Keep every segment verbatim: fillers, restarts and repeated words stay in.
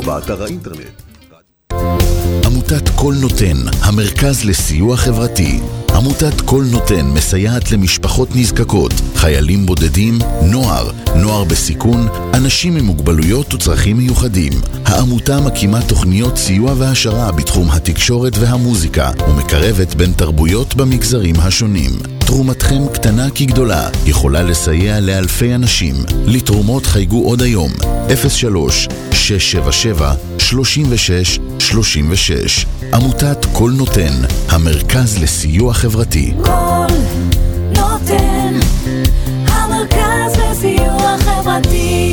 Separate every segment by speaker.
Speaker 1: באתר האינטרנט.
Speaker 2: עמותת כל נותן, המרכז לסיוע חברתי. עמותת כל נותן מסייעת למשפחות נזקקות, חיילים בודדים, נוער, נוער בסיכון, אנשים עם מוגבלויות וצרכים מיוחדים. העמותה מקימה תוכניות סיוע והשרה בתחום התקשורת והמוזיקה, ומקרבת בין תרבויות במגזרים השונים. תרומתכם קטנה כגדולה, יכולה לסייע לאלפי אנשים. לתרומות חייגו עוד היום, אפס שלוש שש שבע שבע שלושים ושש שלושים ושש. עמותת כל נותן, המרכז לסיוע חברתי.
Speaker 3: כל נותן, המרכז לסיוע חברתי.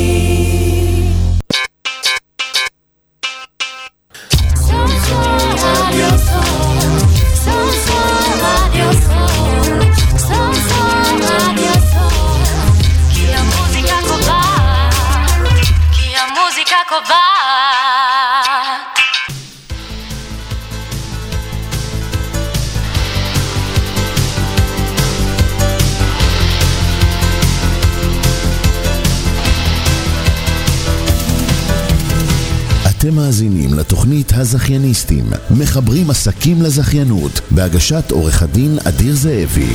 Speaker 2: אתם מאזינים לתוכנית הזכייניסטים, מחברים עסקים לזכיינות, בהגשת עורך הדין אדיר זאבי.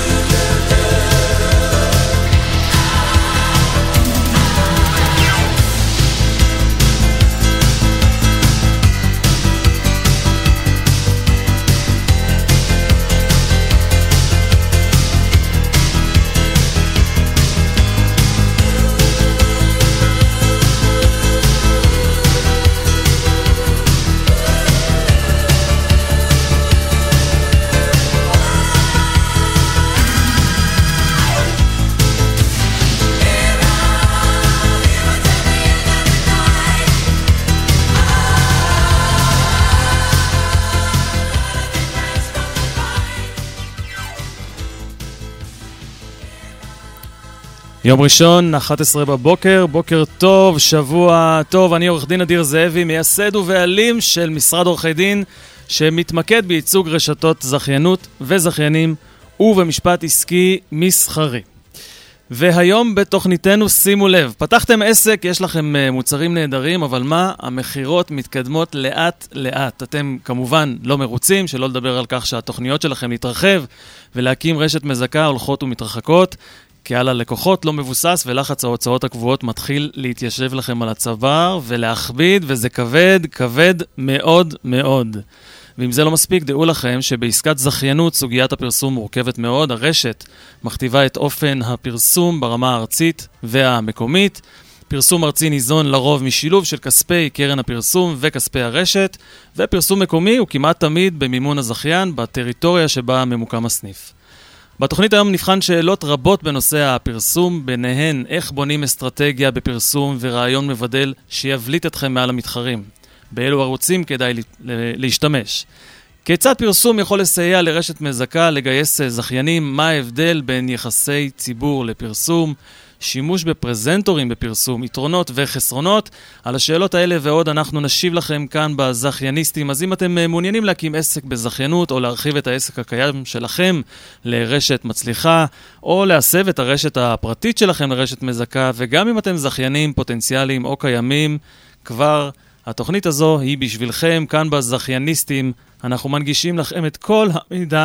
Speaker 4: יום ראשון, אחת עשרה בבוקר, בוקר טוב, שבוע טוב, אני עורך דין אדיר זאבי, מייסד ובעלים של משרד עורכי דין, שמתמקד בייצוג רשתות זכיינות וזכיינים ובמשפט עסקי מסחרי. והיום בתוכניתנו, שימו לב, פתחתם עסק, יש לכם מוצרים נהדרים, אבל מה? המחירות מתקדמות לאט לאט. אתם כמובן לא מרוצים, שלא לדבר על כך שהתוכניות שלכם להתרחב ולהקים רשת מזכה הולכות ומתרחקות, כי על הלקוחות לא מבוסס, ולחץ ההוצאות הקבועות מתחיל להתיישב לכם על הצוואר ולהכביד, וזה כבד, כבד מאוד מאוד. ואם זה לא מספיק, דעו לכם שבעסקת זכיינות סוגיית הפרסום מורכבת מאוד. הרשת מכתיבה את אופן הפרסום ברמה הארצית והמקומית. פרסום ארצי ניזון לרוב משילוב של כספי קרן הפרסום וכספי הרשת, ופרסום מקומי הוא כמעט תמיד במימון הזכיין בטריטוריה שבה ממוקם הסניף. בתוכנית היום נבחן שאלות רבות בנושא הפרסום, ביניהן איך בונים אסטרטגיה בפרסום ורעיון מבדל שיבליט אתכם מעל המתחרים. באילו ערוצים כדאי להשתמש. כיצד פרסום יכול לסייע לרשת מזכה לגייס זכיינים, מה ההבדל בין יחסי ציבור לפרסום, שימוש בפרזנטורים בפרסום, יתרונות וחסרונות. על השאלות האלה ועוד אנחנו נשיב לכם כאן בזכייניסטים. אז אם אתם מעוניינים להקים עסק בזכיינות או להרחיב את העסק הקיים שלכם לרשת מצליחה, או להסב את הרשת הפרטית שלכם לרשת מזכה, וגם אם אתם זכיינים פוטנציאליים או קיימים, כבר התוכנית הזו היא בשבילכם. כאן בזכייניסטים אנחנו מנגישים לכם את כל המידע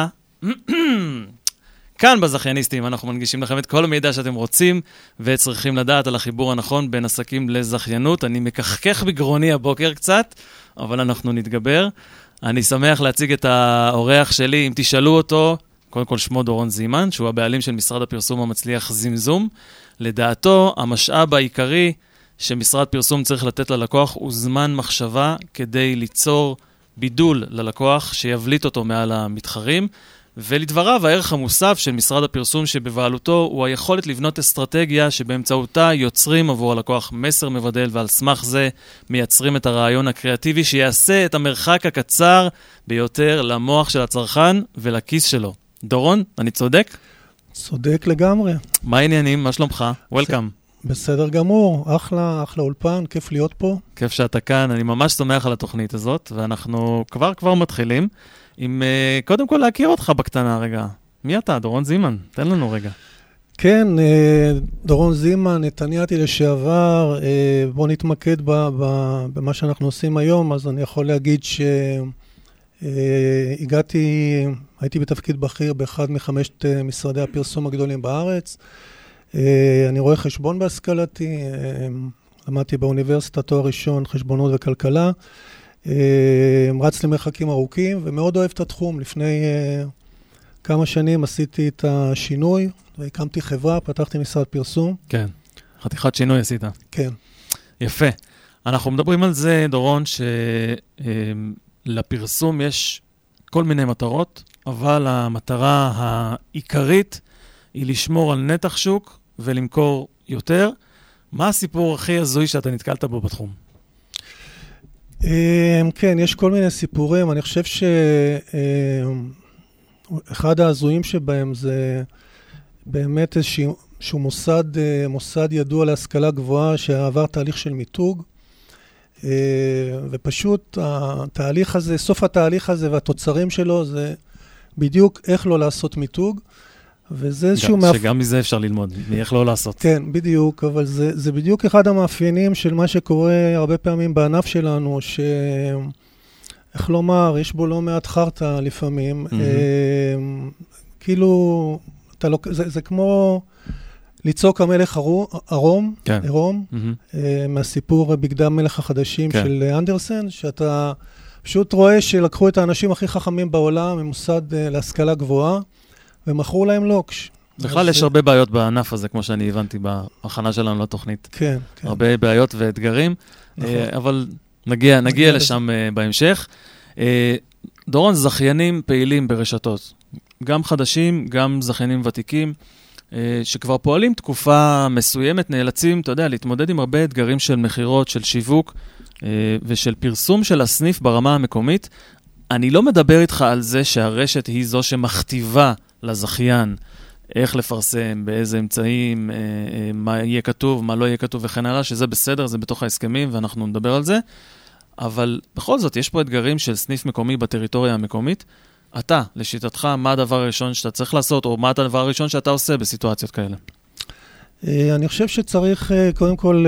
Speaker 4: כאן בזכייניסטים אנחנו מנגישים לכם את כל המידע שאתם רוצים וצריכים לדעת על החיבור הנכון בין עסקים לזכיינות. אני מקחקח בגרוני הבוקר קצת, אבל אנחנו נתגבר. אני שמח להציג את האורח שלי. אם תשאלו אותו, קודם כל שמו דורון זימן, שהוא הבעלים של משרד הפרסום המצליח זמזום. לדעתו, המשאב העיקרי שמשרד פרסום צריך לתת ללקוח הוא זמן מחשבה כדי ליצור בידול ללקוח שיבליט אותו מעל המתחרים. ולדבריו, הערך המוסף של משרד הפרסום שבבעלותו הוא היכולת לבנות אסטרטגיה שבאמצעותה יוצרים עבור הלקוח מסר מבדל, ועל סמך זה מייצרים את הרעיון הקריאטיבי שיעשה את המרחק הקצר ביותר למוח של הצרכן ולכיס שלו. דורון, אני צודק?
Speaker 5: צודק לגמרי.
Speaker 4: מה העניינים? מה שלומך? וולקאם.
Speaker 5: בסדר גמור, אחלה, אחלה אולפן, כיף להיות פה.
Speaker 4: כיף שאתה כאן, אני ממש שמח על התוכנית הזאת, ואנחנו כבר כבר מתחילים. עם, uh, קודם כל להכיר אותך בקטנה רגע. מי אתה? דורון זימן, תן לנו רגע.
Speaker 5: כן, דורון זימן, נתניאתי לשעבר, בואו נתמקד במה שאנחנו עושים היום, אז אני יכול להגיד שהגעתי, הייתי בתפקיד בכיר באחד מחמשת משרדי הפרסום הגדולים בארץ, אני רואה חשבון בהשכלתי, למדתי באוניברסיטה תואר ראשון, חשבונות וכלכלה, רץ למרחקים ארוכים ומאוד אוהב את התחום. לפני כמה שנים עשיתי את השינוי, והקמתי חברה, פתחתי משרד פרסום.
Speaker 4: כן, חתיכת שינוי עשית. כן. יפה. אנחנו מדברים על זה, דורון, שלפרסום יש כל מיני מטרות, אבל המטרה העיקרית היא לשמור על נתח שוק ולמכור יותר. מה הסיפור הכי הזוי שאתה נתקלת בו בתחום?
Speaker 5: כן, יש כל מיני סיפורים. אני חושב שאחד ההזויים שבהם זה באמת איזשהו מוסד, מוסד ידוע להשכלה גבוהה שעבר תהליך של מיתוג, ופשוט התהליך הזה, סוף התהליך הזה והתוצרים שלו זה בדיוק איך לא לעשות מיתוג, וזה איזשהו...
Speaker 4: מאפ... שגם מזה אפשר ללמוד, מאיך לא לעשות.
Speaker 5: כן, בדיוק, אבל זה, זה בדיוק אחד המאפיינים של מה שקורה הרבה פעמים בענף שלנו, ש... איך לומר, יש בו לא מעט חרטה לפעמים, mm-hmm. אה, כאילו, אתה לא... זה, זה כמו ליצוק המלך ערום,
Speaker 4: כן.
Speaker 5: ערום, mm-hmm. אה, מהסיפור בגדי מלך החדשים כן. של אנדרסן, שאתה פשוט רואה שלקחו את האנשים הכי חכמים בעולם, ממוסד אה, להשכלה גבוהה, ומכרו להם לוקש.
Speaker 4: בכלל יש הרבה בעיות בענף הזה, כמו שאני הבנתי בהכנה שלנו לתוכנית.
Speaker 5: כן, כן.
Speaker 4: הרבה בעיות ואתגרים, אבל נגיע, נגיע לשם בהמשך. דורון, זכיינים פעילים ברשתות, גם חדשים, גם זכיינים ותיקים, שכבר פועלים תקופה מסוימת, נאלצים, אתה יודע, להתמודד עם הרבה אתגרים של מחירות, של שיווק, ושל פרסום של הסניף ברמה המקומית. אני לא מדבר איתך על זה שהרשת היא זו שמכתיבה לזכיין איך לפרסם, באיזה אמצעים, מה יהיה כתוב, מה לא יהיה כתוב וכן הלאה, שזה בסדר, זה בתוך ההסכמים ואנחנו נדבר על זה. אבל בכל זאת, יש פה אתגרים של סניף מקומי בטריטוריה המקומית. אתה, לשיטתך, מה הדבר הראשון שאתה צריך לעשות, או מה הדבר הראשון שאתה עושה בסיטואציות כאלה?
Speaker 5: אני חושב שצריך קודם כל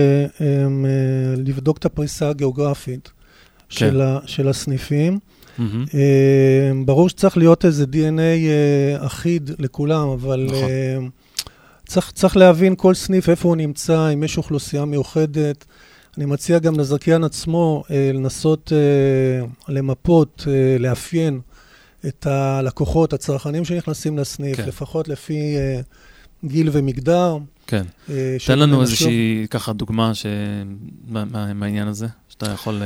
Speaker 5: לבדוק את הפריסה הגיאוגרפית של, ה, של הסניפים. Mm-hmm. ברור שצריך להיות איזה די אן איי אחיד לכולם, אבל נכון. צריך, צריך להבין כל סניף איפה הוא נמצא, אם יש אוכלוסייה מיוחדת. אני מציע גם לזכיין עצמו לנסות למפות, לאפיין את הלקוחות, הצרכנים שנכנסים לסניף, כן. לפחות לפי גיל ומגדר.
Speaker 4: כן. תן לנו איזושהי ככה דוגמה מהעניין הזה, שאתה יכול...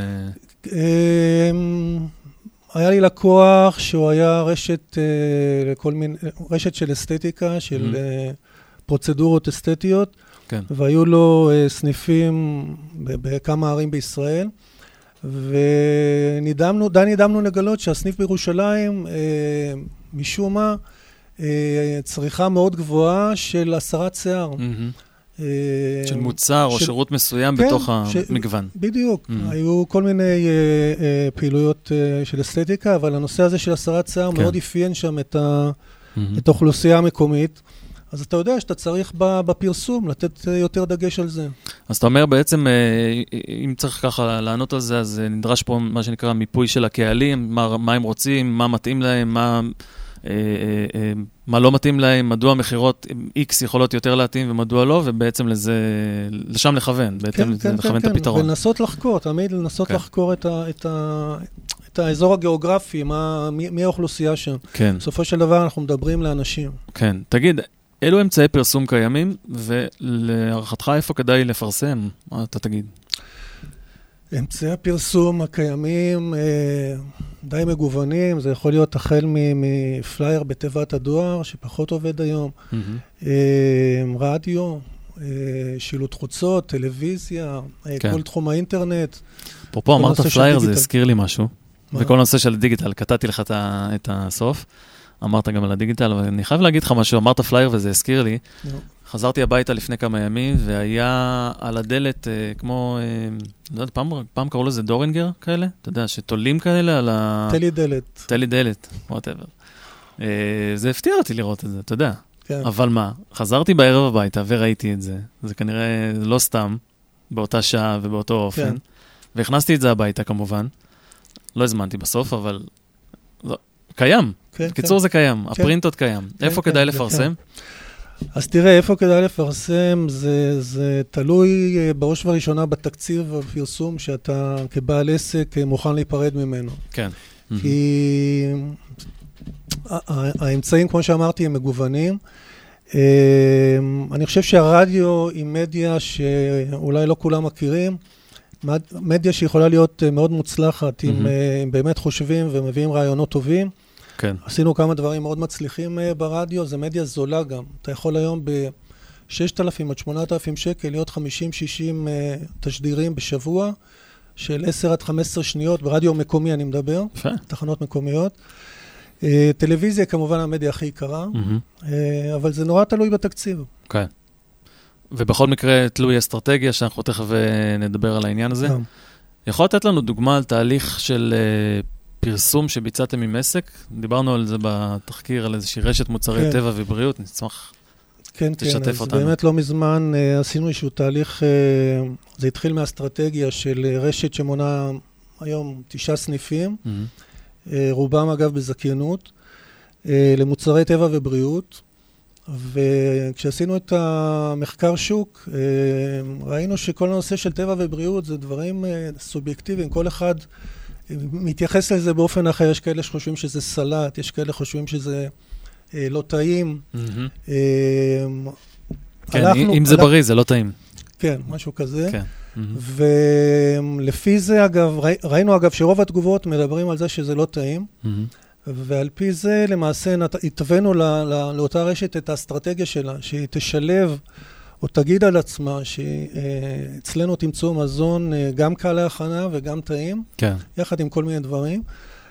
Speaker 5: היה לי לקוח שהוא היה רשת, לכל מיני, רשת של אסתטיקה, של mm-hmm. פרוצדורות אסתטיות, כן. והיו לו סניפים בכמה ערים בישראל, ונידמנו, די נידמנו לגלות שהסניף בירושלים, משום מה, צריכה מאוד גבוהה של הסרת שיער.
Speaker 4: Mm-hmm. של מוצר או שירות מסוים בתוך המגוון.
Speaker 5: בדיוק. היו כל מיני פעילויות של אסתטיקה, אבל הנושא הזה של הסרת שיער מאוד אפיין שם את האוכלוסייה המקומית. אז אתה יודע שאתה צריך בפרסום לתת יותר דגש על זה.
Speaker 4: אז אתה אומר בעצם, אם צריך ככה לענות על זה, אז נדרש פה מה שנקרא מיפוי של הקהלים, מה הם רוצים, מה מתאים להם, מה... מה לא מתאים להם, מדוע מחירות X יכולות יותר להתאים ומדוע לא, ובעצם לזה, לשם לכוון, בעצם לכוון את הפתרון.
Speaker 5: ולנסות לחקור, תמיד לנסות לחקור את האזור הגיאוגרפי, מי האוכלוסייה שם. בסופו של דבר אנחנו מדברים לאנשים.
Speaker 4: כן, תגיד, אילו אמצעי פרסום קיימים, ולהערכתך איפה כדאי לפרסם? מה אתה תגיד?
Speaker 5: אמצעי הפרסום הקיימים די מגוונים, זה יכול להיות החל מפלייר בתיבת הדואר, שפחות עובד היום, mm-hmm. רדיו, שילוט חוצות, טלוויזיה, כן. כל תחום האינטרנט.
Speaker 4: אפרופו, אמרת פלייר, זה הזכיר לי משהו, מה? וכל נושא של דיגיטל, קטעתי לך את הסוף, אמרת גם על הדיגיטל, אבל אני חייב להגיד לך משהו, אמרת פלייר וזה הזכיר לי, no. חזרתי הביתה לפני כמה ימים, והיה על הדלת, אה, כמו, אה, לא יודע, פעם, פעם קראו לזה דורינגר כאלה, אתה יודע, שתולים כאלה על ה...
Speaker 5: תלי דלת.
Speaker 4: תלי דלת, whatever. אה, זה הפתיע אותי לראות את זה, אתה יודע.
Speaker 5: כן.
Speaker 4: אבל מה, חזרתי בערב הביתה וראיתי את זה, זה כנראה לא סתם, באותה שעה ובאותו אופן,
Speaker 5: כן.
Speaker 4: והכנסתי את זה הביתה כמובן, לא הזמנתי בסוף, אבל לא, קיים,
Speaker 5: כן,
Speaker 4: בקיצור
Speaker 5: כן.
Speaker 4: זה קיים,
Speaker 5: כן.
Speaker 4: הפרינט עוד קיים,
Speaker 5: כן,
Speaker 4: איפה
Speaker 5: כן,
Speaker 4: כדאי
Speaker 5: כן,
Speaker 4: לפרסם?
Speaker 5: אז תראה, איפה כדאי לפרסם, זה, זה תלוי בראש ובראשונה בתקציב הפרסום שאתה כבעל עסק מוכן להיפרד ממנו.
Speaker 4: כן.
Speaker 5: כי האמצעים, כמו שאמרתי, הם מגוונים. אני חושב שהרדיו היא מדיה שאולי לא כולם מכירים, מדיה שיכולה להיות מאוד מוצלחת, אם באמת חושבים ומביאים רעיונות טובים.
Speaker 4: כן.
Speaker 5: עשינו כמה דברים מאוד מצליחים ברדיו, זה מדיה זולה גם. אתה יכול היום ב-ששת אלפים עד שמונת אלפים שקל להיות חמישים שישים תשדירים בשבוע, של עשר עד חמש עשרה שניות, ברדיו מקומי אני מדבר,
Speaker 4: יפה.
Speaker 5: תחנות מקומיות. טלוויזיה כמובן המדיה הכי יקרה, אבל זה נורא תלוי בתקציב.
Speaker 4: כן. ובכל מקרה תלוי אסטרטגיה, שאנחנו תכף נדבר על העניין הזה. יכול לתת לנו דוגמה על תהליך של פרסום שביצעתם עם עסק? דיברנו על זה בתחקיר, על איזושהי רשת מוצרי
Speaker 5: כן.
Speaker 4: טבע ובריאות, נצמח
Speaker 5: כן,
Speaker 4: תשתף
Speaker 5: כן, אז
Speaker 4: אותנו.
Speaker 5: באמת לא מזמן uh, עשינו איזשהו תהליך, uh, זה התחיל מהאסטרטגיה של uh, רשת שמונה היום תשעה סניפים, mm-hmm. uh, רובם אגב בזכיינות, uh, למוצרי טבע ובריאות, וכשעשינו את המחקר שוק, uh, ראינו שכל הנושא של טבע ובריאות זה דברים uh, סובייקטיביים, כל אחד מתייחס לזה באופן אחר, יש כאלה שחושבים שזה סלט, יש כאלה שחושבים שזה אה, לא טעים.
Speaker 4: Mm-hmm.
Speaker 5: אה,
Speaker 4: כן,
Speaker 5: הלכנו,
Speaker 4: אם זה
Speaker 5: הלכ...
Speaker 4: בריא, זה לא טעים.
Speaker 5: כן, משהו כזה.
Speaker 4: כן. Mm-hmm.
Speaker 5: ולפי זה, אגב, ראי, ראינו אגב שרוב התגובות מדברים על זה שזה לא טעים, mm-hmm. ועל פי זה למעשה נת... התווינו לא, לא, לאותה רשת את האסטרטגיה שלה, שהיא תשלב או תגיד על עצמה שאצלנו תמצאו מזון גם קל להכנה וגם טעים, כן. יחד עם כל מיני דברים.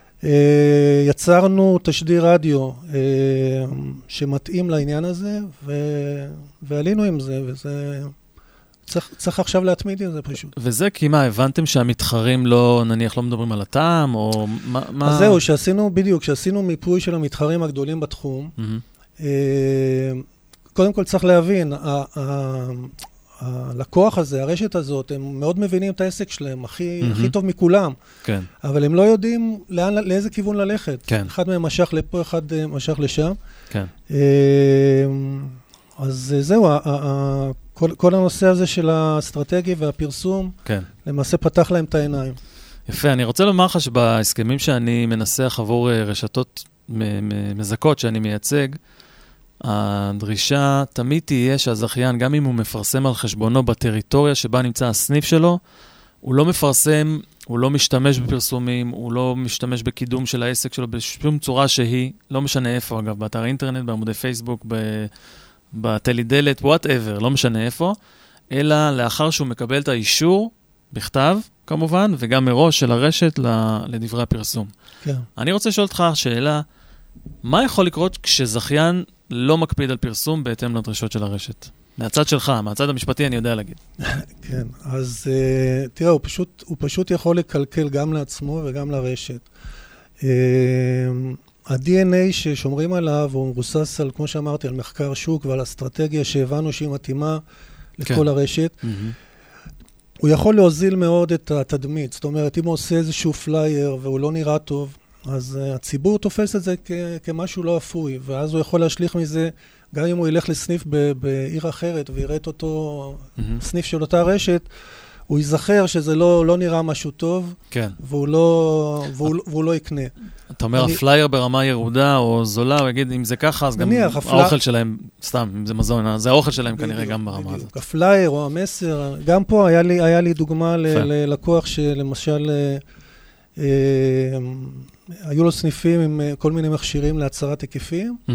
Speaker 5: יצרנו תשדיר רדיו שמתאים לעניין הזה, ו... ועלינו עם זה, וזה... צריך, צריך עכשיו להתמיד עם זה פשוט.
Speaker 4: וזה כי מה, הבנתם שהמתחרים לא, נניח, לא מדברים על הטעם, או מה... מה...
Speaker 5: אז זהו, שעשינו, בדיוק, שעשינו מיפוי של המתחרים הגדולים בתחום, mm-hmm. קודם כל צריך להבין, הלקוח הזה, הרשת הזאת, הם מאוד מבינים את העסק שלהם, הכי, mm-hmm. הכי טוב מכולם. כן. אבל הם לא יודעים לאן, לאיזה כיוון ללכת. כן. אחד מהם משך לפה, אחד משך לשם. כן. אז זהו, כל, כל הנושא הזה של האסטרטגיה והפרסום, כן. למעשה פתח להם את העיניים.
Speaker 4: יפה, אני רוצה לומר לך שבהסכמים שאני מנסח עבור רשתות מזכות שאני מייצג, הדרישה תמיד תהיה שהזכיין, גם אם הוא מפרסם על חשבונו בטריטוריה שבה נמצא הסניף שלו, הוא לא מפרסם, הוא לא משתמש בפרסומים, הוא לא משתמש בקידום של העסק שלו בשום צורה שהיא, לא משנה איפה, אגב, באתר אינטרנט, בעמודי פייסבוק, בטלידלת, whatever, לא משנה איפה, אלא לאחר שהוא מקבל את האישור, בכתב, כמובן, וגם מראש של הרשת לדברי הפרסום. כן. אני רוצה לשאול אותך שאלה, מה יכול לקרות כשזכיין לא מקפיד על פרסום בהתאם לדרישות של הרשת? מהצד שלך, מהצד המשפטי אני יודע להגיד.
Speaker 5: כן, אז uh, תראה, הוא פשוט, הוא פשוט יכול לקלקל גם לעצמו וגם לרשת. Uh, ה-די אן איי ששומרים עליו הוא מבוסס על, כמו שאמרתי, על מחקר שוק ועל אסטרטגיה שהבנו שהיא מתאימה לכל כן. הרשת. Mm-hmm. הוא יכול להוזיל מאוד את התדמית, זאת אומרת, אם הוא עושה איזשהו פלייר והוא לא נראה טוב, אז uh, הציבור תופס את זה כ- כמשהו לא אפוי, ואז הוא יכול להשליך מזה, גם אם הוא ילך לסניף ב- בעיר אחרת ויראה את אותו mm-hmm. סניף של אותה רשת, הוא ייזכר שזה לא, לא נראה משהו טוב, כן. והוא, לא, והוא, והוא לא יקנה.
Speaker 4: אתה אומר, אני... הפלייר ברמה ירודה או זולה, הוא יגיד, אם זה ככה, אז גם הפל... האוכל שלהם, סתם, אם זה מזון, זה האוכל שלהם בדיוק, כנראה גם ברמה בדיוק. הזאת.
Speaker 5: הפלייר או המסר, גם פה היה לי, היה לי דוגמה ל- ללקוח שלמשל, אה, היו לו סניפים עם כל מיני מכשירים להצרת היקפים, mm-hmm.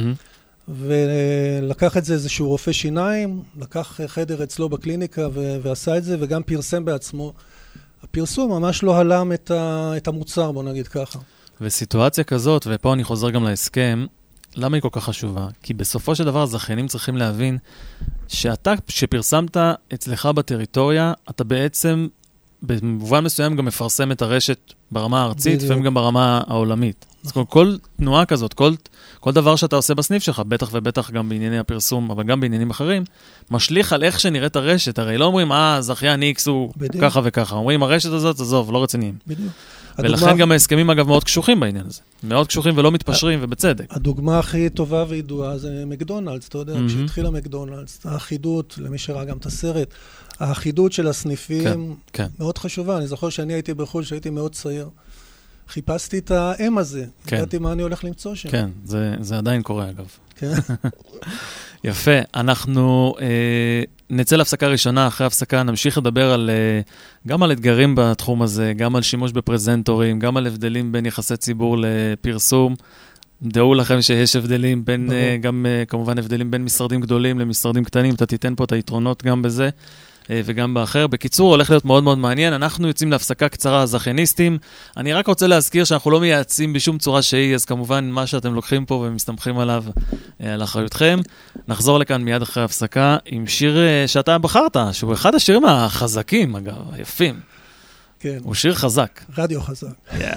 Speaker 5: ולקח את זה איזשהו רופא שיניים, לקח חדר אצלו בקליניקה ו- ועשה את זה, וגם פרסם בעצמו. הפרסום ממש לא הלם את, ה- את המוצר, בוא נגיד ככה.
Speaker 4: וסיטואציה כזאת, ופה אני חוזר גם להסכם, למה היא כל כך חשובה? כי בסופו של דבר הזכיינים צריכים להבין שאתה, כשפרסמת אצלך בטריטוריה, אתה בעצם במובן מסוים גם מפרסם את הרשת ברמה הארצית, לפעמים גם ברמה העולמית. אז כל תנועה כזאת, כל, כל דבר שאתה עושה בסניף שלך, בטח ובטח גם בענייני הפרסום, אבל גם בעניינים אחרים, משליך על איך שנראית הרשת. הרי לא אומרים, אה, זכיין איקס הוא בדיוק. ככה וככה. אומרים, הרשת הזאת, עזוב, לא רציניים. בדיוק. ולכן הדוגמה... גם ההסכמים, אגב, מאוד קשוחים בעניין הזה. מאוד קשוחים ולא מתפשרים, ובצדק.
Speaker 5: הדוגמה הכי טובה וידועה זה מקדונלדס, אתה יודע, mm-hmm. כשהתחילה מקדונלדס, האחידות, למי שראה גם את הסרט, האחידות של הסניפים כן, כן. מאוד חשובה. אני זוכר שאני הייתי בחו"ל, שהייתי מאוד צעיר. חיפשתי את האם הזה. כן. ידעתי מה אני הולך למצוא שם.
Speaker 4: כן, זה, זה עדיין קורה, אגב. כן. יפה. אנחנו אה, נצא להפסקה ראשונה, אחרי ההפסקה נמשיך לדבר על, אה, גם על אתגרים בתחום הזה, גם על שימוש בפרזנטורים, גם על הבדלים בין יחסי ציבור לפרסום. דעו לכם שיש הבדלים בין, אה, גם אה, כמובן הבדלים בין משרדים גדולים למשרדים קטנים. אתה תיתן פה את היתרונות גם בזה. וגם באחר. בקיצור, הולך להיות מאוד מאוד מעניין. אנחנו יוצאים להפסקה קצרה, זכייניסטים. אני רק רוצה להזכיר שאנחנו לא מייעצים בשום צורה שהיא, אז כמובן מה שאתם לוקחים פה ומסתמכים עליו על אחריותכם. נחזור לכאן מיד אחרי ההפסקה עם שיר שאתה בחרת, שהוא אחד השירים החזקים, אגב, היפים. כן. הוא שיר חזק.
Speaker 5: רדיו חזק.
Speaker 4: Yeah.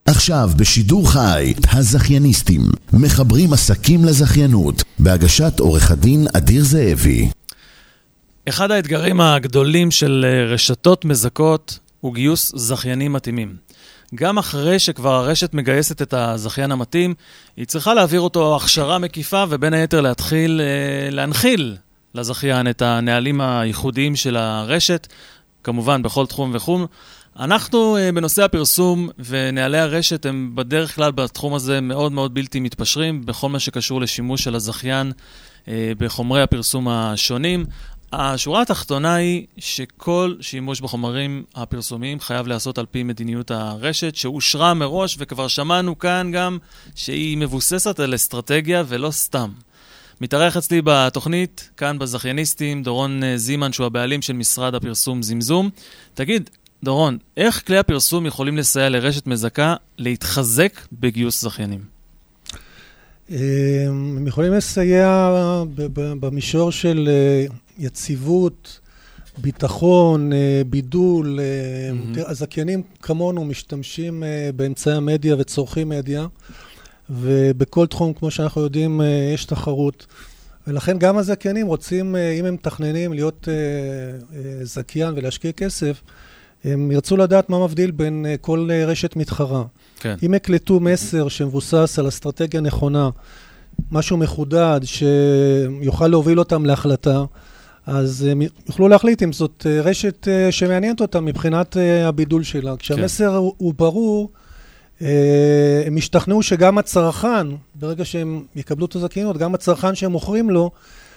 Speaker 2: עכשיו בשידור חי, הזכייניסטים, מחברים עסקים לזכיינות, בהגשת עורך הדין אדיר זאבי.
Speaker 4: אחד האתגרים הגדולים של רשתות מזכות הוא גיוס זכיינים מתאימים. גם אחרי שכבר הרשת מגייסת את הזכיין המתאים, היא צריכה להעביר אותו הכשרה מקיפה, ובין היתר להתחיל אה, להנחיל לזכיין את הנהלים הייחודיים של הרשת, כמובן בכל תחום וחום. אנחנו אה, בנושא הפרסום ונהלי הרשת הם בדרך כלל בתחום הזה מאוד מאוד בלתי מתפשרים, בכל מה שקשור לשימוש של הזכיין אה, בחומרי הפרסום השונים. השורה התחתונה היא שכל שימוש בחומרים הפרסומיים חייב לעשות על פי מדיניות הרשת, שאושרה מראש, וכבר שמענו כאן גם שהיא מבוססת על אסטרטגיה ולא סתם. מתארח אצלי בתוכנית, כאן בזכייניסטים, דורון זימן, שהוא הבעלים של משרד הפרסום זמזום. תגיד, דורון, איך כלי הפרסום יכולים לסייע לרשת מזכה להתחזק בגיוס זכיינים?
Speaker 5: הם יכולים לסייע במישור של יציבות, ביטחון, בידול. הזכיינים כמונו משתמשים באמצעי המדיה וצורכים מדיה, ובכל תחום, כמו שאנחנו יודעים, יש תחרות. ולכן גם הזכיינים רוצים, אם הם מתכננים להיות זכיין ולהשקיע כסף, הם ירצו לדעת מה מבדיל בין כל רשת מתחרה. כן. אם יקלטו מסר שמבוסס על אסטרטגיה נכונה, משהו מחודד שיוכל להוביל אותם להחלטה, אז הם יוכלו להחליט אם זאת רשת שמעניינת אותם מבחינת הבידול שלה. כשהמסר הוא, הוא ברור, הם ישתכנעו שגם הצרכן, ברגע שהם יקבלו את הזכיינות, גם הצרכן שהם מוכרים לו,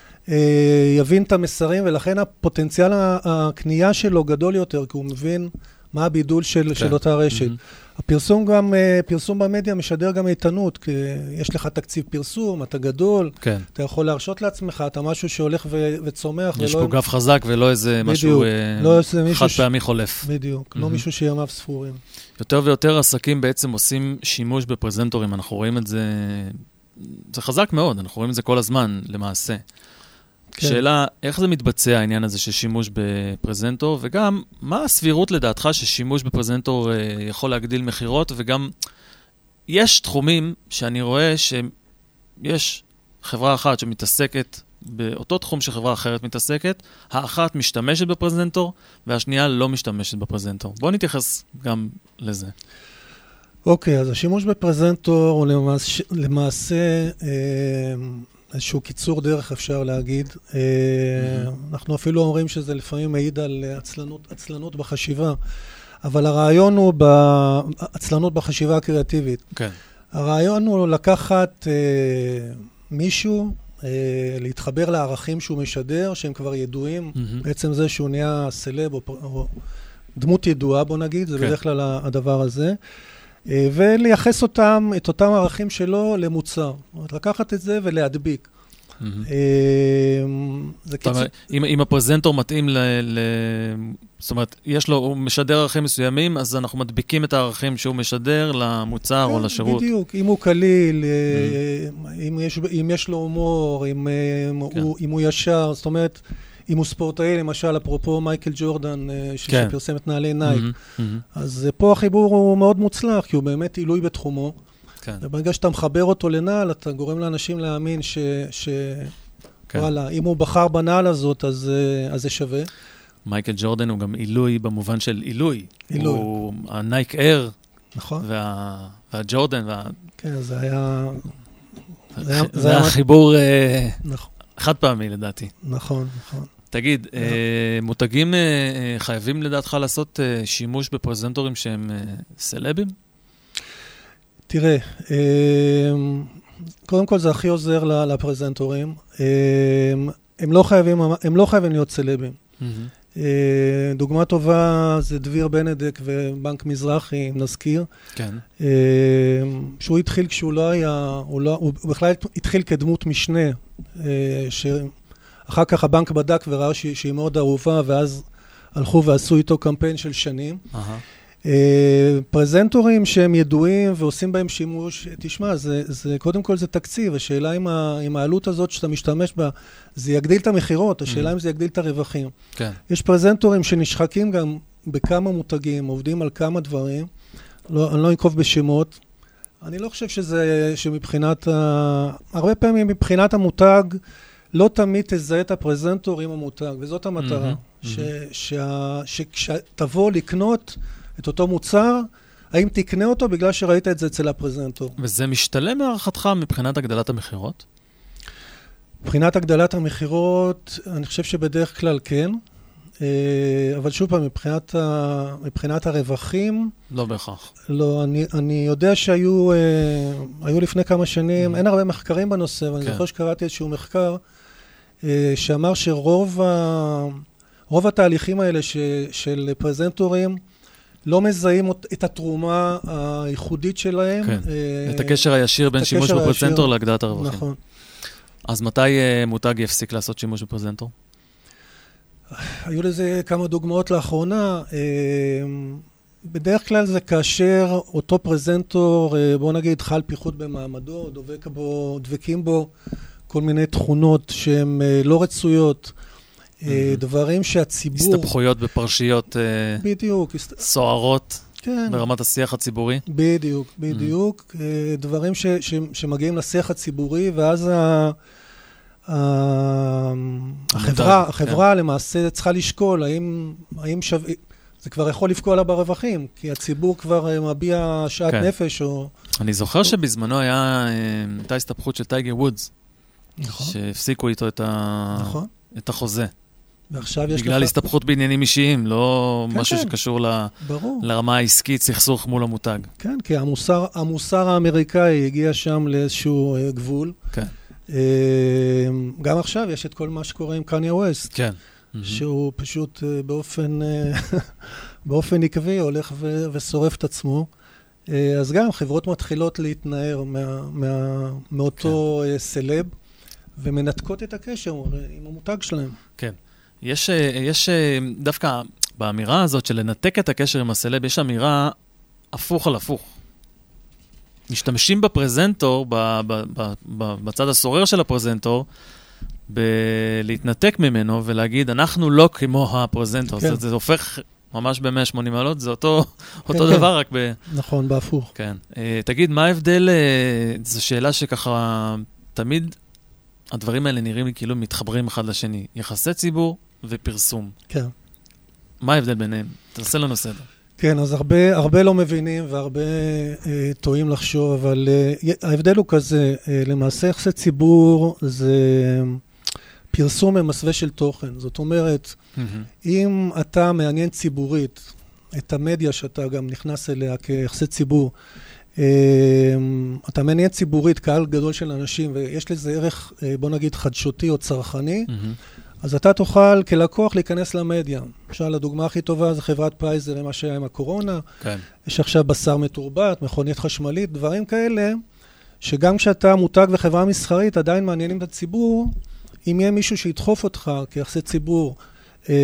Speaker 5: יבין את המסרים, ולכן הפוטנציאל הקנייה שלו גדול יותר, כי הוא מבין מה הבידול של, כן. של אותה רשת. Mm-hmm. הפרסום גם, פרסום במדיה משדר גם איתנות, כי יש לך תקציב פרסום, אתה גדול, כן. אתה יכול להרשות לעצמך, אתה משהו שהולך ו- וצומח.
Speaker 4: יש ולא... פה גב חזק ולא איזה בדיוק, משהו לא איזה חד ש... פעמי חולף.
Speaker 5: בדיוק, mm-hmm. לא מישהו שימיו ספורים.
Speaker 4: יותר ויותר עסקים בעצם עושים שימוש בפרזנטורים, אנחנו רואים את זה, זה חזק מאוד, אנחנו רואים את זה כל הזמן למעשה. כן. שאלה, איך זה מתבצע העניין הזה של שימוש בפרזנטור, וגם, מה הסבירות לדעתך ששימוש בפרזנטור אה, יכול להגדיל מחירות, וגם יש תחומים שאני רואה שיש חברה אחת שמתעסקת באותו תחום שחברה אחרת מתעסקת, האחת משתמשת בפרזנטור, והשנייה לא משתמשת בפרזנטור. בואו נתייחס גם לזה.
Speaker 5: אוקיי, אז השימוש בפרזנטור הוא למעשה, למעשה אה, איזשהו קיצור דרך, אפשר להגיד. Mm-hmm. אנחנו אפילו אומרים שזה לפעמים מעיד על עצלנות, עצלנות בחשיבה, אבל הרעיון הוא בעצלנות בחשיבה הקריאטיבית. כן. הרעיון הוא לקחת אה, מישהו, אה, להתחבר לערכים שהוא משדר, שהם כבר ידועים, mm-hmm. בעצם זה שהוא נהיה סלב או, או דמות ידועה, בוא נגיד, זה כן. בדרך כלל הדבר הזה. ולייחס אותם, את אותם הערכים שלו למוצר. זאת אומרת, לקחת את זה ולהדביק.
Speaker 4: אם הפרזנטור מתאים ל... זאת אומרת, יש לו, הוא משדר ערכים מסוימים, אז אנחנו מדביקים את הערכים שהוא משדר למוצר או לשירות.
Speaker 5: בדיוק, אם הוא קליל, אם יש לו הומור, אם הוא ישר, זאת אומרת, אם הוא ספורטאי, למשל, אפרופו מייקל ג'ורדן, שפרסם את נעלי נייק. אז פה החיבור הוא מאוד מוצלח, כי הוא באמת עילוי בתחומו. וברגע שאתה מחבר אותו לנעל, אתה גורם לאנשים להאמין שוואלה, אם הוא בחר בנעל הזאת, אז זה שווה.
Speaker 4: מייקל ג'ורדן הוא גם עילוי במובן של עילוי. עילוי. הוא הנייק אייר.
Speaker 5: נכון.
Speaker 4: והג'ורדן.
Speaker 5: כן, זה היה...
Speaker 4: זה היה חיבור... נכון. חד פעמי, לדעתי.
Speaker 5: נכון, נכון.
Speaker 4: תגיד, מותגים חייבים לדעתך לעשות שימוש בפרזנטורים שהם סלבים?
Speaker 5: תראה, קודם כל זה הכי עוזר לפרזנטורים. הם לא חייבים, הם לא חייבים להיות סלבים. דוגמה טובה זה דביר בנדק ובנק מזרחי, אם נזכיר. כן. שהוא התחיל כשהוא לא היה, הוא בכלל התחיל כדמות משנה, שאחר כך הבנק בדק וראה שהיא מאוד אהובה, ואז הלכו ועשו איתו קמפיין של שנים. פרזנטורים שהם ידועים ועושים בהם שימוש, תשמע, זה, זה, קודם כל זה תקציב, השאלה אם, ה, אם העלות הזאת שאתה משתמש בה, זה יגדיל את המחירות, השאלה אם זה יגדיל את הרווחים. כן. יש פרזנטורים שנשחקים גם בכמה מותגים, עובדים על כמה דברים, לא, אני לא אנקוב בשמות. אני לא חושב שזה, שמבחינת, ה... הרבה פעמים מבחינת המותג, לא תמיד תזהה את הפרזנטור עם המותג, וזאת המטרה. Mm-hmm. ש... שה... שכשתבוא לקנות את אותו מוצר, האם תקנה אותו בגלל שראית את זה אצל הפרזנטור.
Speaker 4: וזה משתלם מערכתך מבחינת הגדלת המחירות?
Speaker 5: מבחינת הגדלת המחירות, אני חושב שבדרך כלל כן. אבל שוב פעם, מבחינת, ה... מבחינת הרווחים...
Speaker 4: לא בהכרח.
Speaker 5: לא, אני, אני יודע שהיו היו לפני כמה שנים, mm-hmm. אין הרבה מחקרים בנושא, אבל כן. אני זוכר שקראתי איזשהו מחקר, שאמר שרוב ה... רוב התהליכים האלה ש... של פרזנטורים, לא מזהים את התרומה הייחודית שלהם.
Speaker 4: כן, את הקשר הישיר בין שימוש בפרזנטור להגדלת הרווחים.
Speaker 5: נכון.
Speaker 4: אז מתי מותג יפסיק לעשות שימוש בפרזנטור?
Speaker 5: היו לזה כמה דוגמאות לאחרונה. בדרך כלל זה כאשר אותו פרזנטור, בוא נגיד, חל פיחות במעמדו, דבק בו, דבקים בו כל מיני תכונות שהן לא רצויות, דברים שהציבור...
Speaker 4: הסתבכויות בפרשיות
Speaker 5: בדיוק,
Speaker 4: סוערות כן. ברמת השיח הציבורי.
Speaker 5: בדיוק, בדיוק. דברים ש, ש, שמגיעים לשיח הציבורי, ואז ה... החברה, החברה למעשה צריכה לשקול, האם, האם שווה, זה כבר יכול לפגוע לה ברווחים, כי הציבור כבר מביע שאט נפש או...
Speaker 4: אני זוכר שבזמנו היה, הייתה הסתבכות של טייגר וודס, שהפסיקו איתו את החוזה. בגלל הסתבכות בעניינים אישיים, לא משהו שקשור לרמה העסקית, סכסוך מול המותג.
Speaker 5: כן, כי המוסר האמריקאי הגיע שם לאיזשהו גבול. כן. גם עכשיו יש את כל מה שקורה עם קניה ווסט, כן. שהוא פשוט באופן, באופן עקבי הולך ו- ושורף את עצמו. אז גם חברות מתחילות להתנער מה, מה, מאותו כן. סלב, ומנתקות את הקשר עם המותג שלהם.
Speaker 4: כן. יש, יש דווקא באמירה הזאת של לנתק את הקשר עם הסלב, יש אמירה הפוך על הפוך. משתמשים בפרזנטור, ב, ב, ב, ב, בצד הסורר של הפרזנטור, להתנתק ממנו ולהגיד, אנחנו לא כמו הפרזנטור. כן. זה, זה הופך ממש ב-מאה ושמונים מעלות, זה אותו, כן, אותו כן. דבר, רק ב...
Speaker 5: נכון, בהפוך.
Speaker 4: כן. Uh, תגיד, מה ההבדל? Uh, זו שאלה שככה, תמיד הדברים האלה נראים לי כאילו מתחברים אחד לשני. יחסי ציבור ופרסום. כן. מה ההבדל ביניהם? תעשה לנו סדר.
Speaker 5: כן, אז הרבה, הרבה לא מבינים והרבה אה, טועים לחשוב, אבל אה, ההבדל הוא כזה, אה, למעשה יחסי ציבור זה פרסום ממסווה של תוכן. זאת אומרת, mm-hmm. אם אתה מעניין ציבורית, את המדיה שאתה גם נכנס אליה כיחסי ציבור, אה, אתה מעניין ציבורית, קהל גדול של אנשים, ויש לזה ערך, אה, בוא נגיד, חדשותי או צרכני, mm-hmm. אז אתה תוכל כלקוח להיכנס למדיה. למשל, הדוגמה הכי טובה זה חברת פייזר, למה שהיה עם הקורונה. כן. יש עכשיו בשר מתורבת, מכונית חשמלית, דברים כאלה, שגם כשאתה מותג וחברה מסחרית, עדיין מעניינים את הציבור, אם יהיה מישהו שידחוף אותך כיחסי ציבור, אה,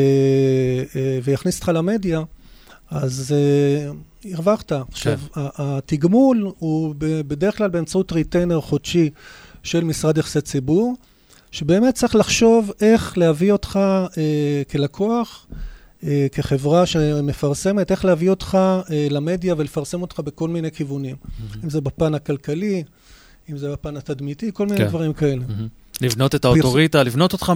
Speaker 5: אה, ויכניס אותך למדיה, אז אה, הרווחת. כן. עכשיו, התגמול הוא בדרך כלל באמצעות ריטיינר חודשי של משרד יחסי ציבור, שבאמת צריך לחשוב איך להביא אותך אה, כלקוח, אה, כחברה שמפרסמת, איך להביא אותך אה, למדיה ולפרסם אותך בכל מיני כיוונים. Mm-hmm. אם זה בפן הכלכלי, אם זה בפן התדמיתי, כל מיני כן. דברים כאלה.
Speaker 4: Mm-hmm. לבנות את האוטוריטה, לבנות אותך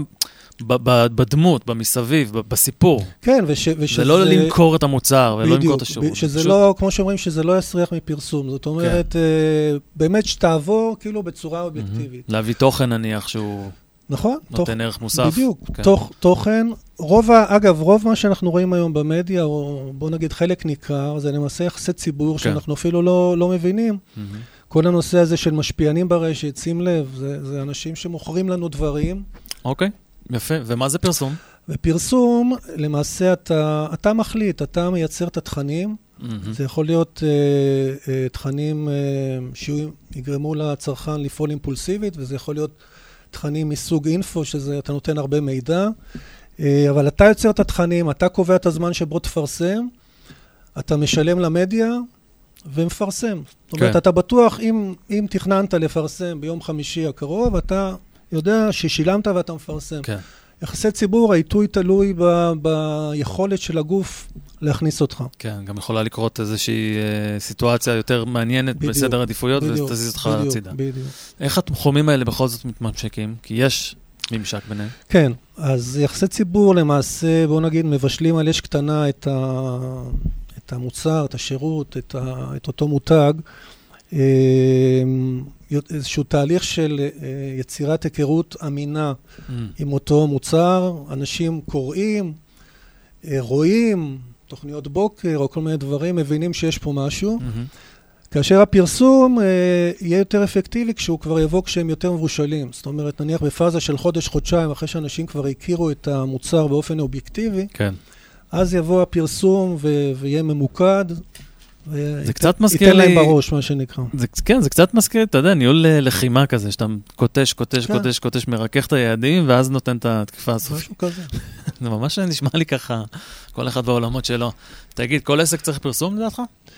Speaker 4: בדמות, במסביב, בסיפור.
Speaker 5: כן, וש, ושזה...
Speaker 4: זה לא למכור את המוצר ולא למכור את השירות.
Speaker 5: שזה פשוט... לא, כמו שאומרים, שזה לא יסריח מפרסום. זאת אומרת, כן. אה, באמת שתעבור כאילו בצורה אובייקטיבית.
Speaker 4: Mm-hmm. להביא תוכן נניח שהוא...
Speaker 5: נכון.
Speaker 4: נותן תוך, ערך מוסף.
Speaker 5: בדיוק. כן. תוך, תוכן, רוב, אגב, רוב מה שאנחנו רואים היום במדיה, או בוא נגיד חלק ניכר, זה למעשה יחסי ציבור כן. שאנחנו אפילו לא, לא מבינים. Mm-hmm. כל הנושא הזה של משפיענים ברשת, שים לב, זה, זה אנשים שמוכרים לנו דברים.
Speaker 4: אוקיי, יפה. ומה זה פרסום?
Speaker 5: ופרסום, למעשה אתה, אתה מחליט, אתה מייצר את התכנים. Mm-hmm. זה יכול להיות uh, uh, תכנים uh, שיגרמו לצרכן לפעול אימפולסיבית, וזה יכול להיות תכנים מסוג אינפו, שזה אתה נותן הרבה מידע, אבל אתה יוצר את התכנים, אתה קובע את הזמן שבו תפרסם, אתה משלם למדיה ומפרסם. זאת אומרת, אתה בטוח, אם, אם תכננת לפרסם ביום חמישי הקרוב, אתה יודע ששילמת ואתה מפרסם. כן. יחסי ציבור, העיתוי תלוי ב, ביכולת של הגוף להכניס אותך.
Speaker 4: כן, גם יכולה לקרות איזושהי אה, סיטואציה יותר מעניינת בדיוק, בסדר עדיפויות, בדיוק, ותזיז אותך הצידה. בדיוק. איך התחומים האלה בכל זאת מתממשקים? כי יש ממשק ביניהם.
Speaker 5: כן, אז יחסי ציבור למעשה, בואו נגיד, מבשלים על אש קטנה את, ה, את המוצר, את השירות, את, ה, את אותו מותג, איזשהו תהליך של יצירת היכרות אמינה mm. עם אותו מוצר, אנשים קוראים, רואים, תוכניות בוקר או כל מיני דברים, מבינים שיש פה משהו. Mm-hmm. כאשר הפרסום יהיה יותר אפקטיבי כשהוא כבר יבוא כשהם יותר מבושלים. זאת אומרת, נניח בפאזה של חודש, חודשיים, אחרי שאנשים כבר הכירו את המוצר באופן אובייקטיבי,
Speaker 4: כן.
Speaker 5: אז יבוא הפרסום ו- ויהיה ממוקד,
Speaker 4: זה קצת מזכיר
Speaker 5: לי... ייתן להם בראש, מה שנקרא.
Speaker 4: זה, כן, זה קצת מזכיר, אתה יודע, ניהול לחימה כזה, שאתה קוטש, קוטש, כן. קוטש, קוטש, מרכך את היעדים, ואז נותן את התקפה הסופית.
Speaker 5: משהו כזה.
Speaker 4: זה ממש נשמע לי ככה, כל אחד בעולמות שלו. תגיד, כל עסק צריך פרסום, לדעתך?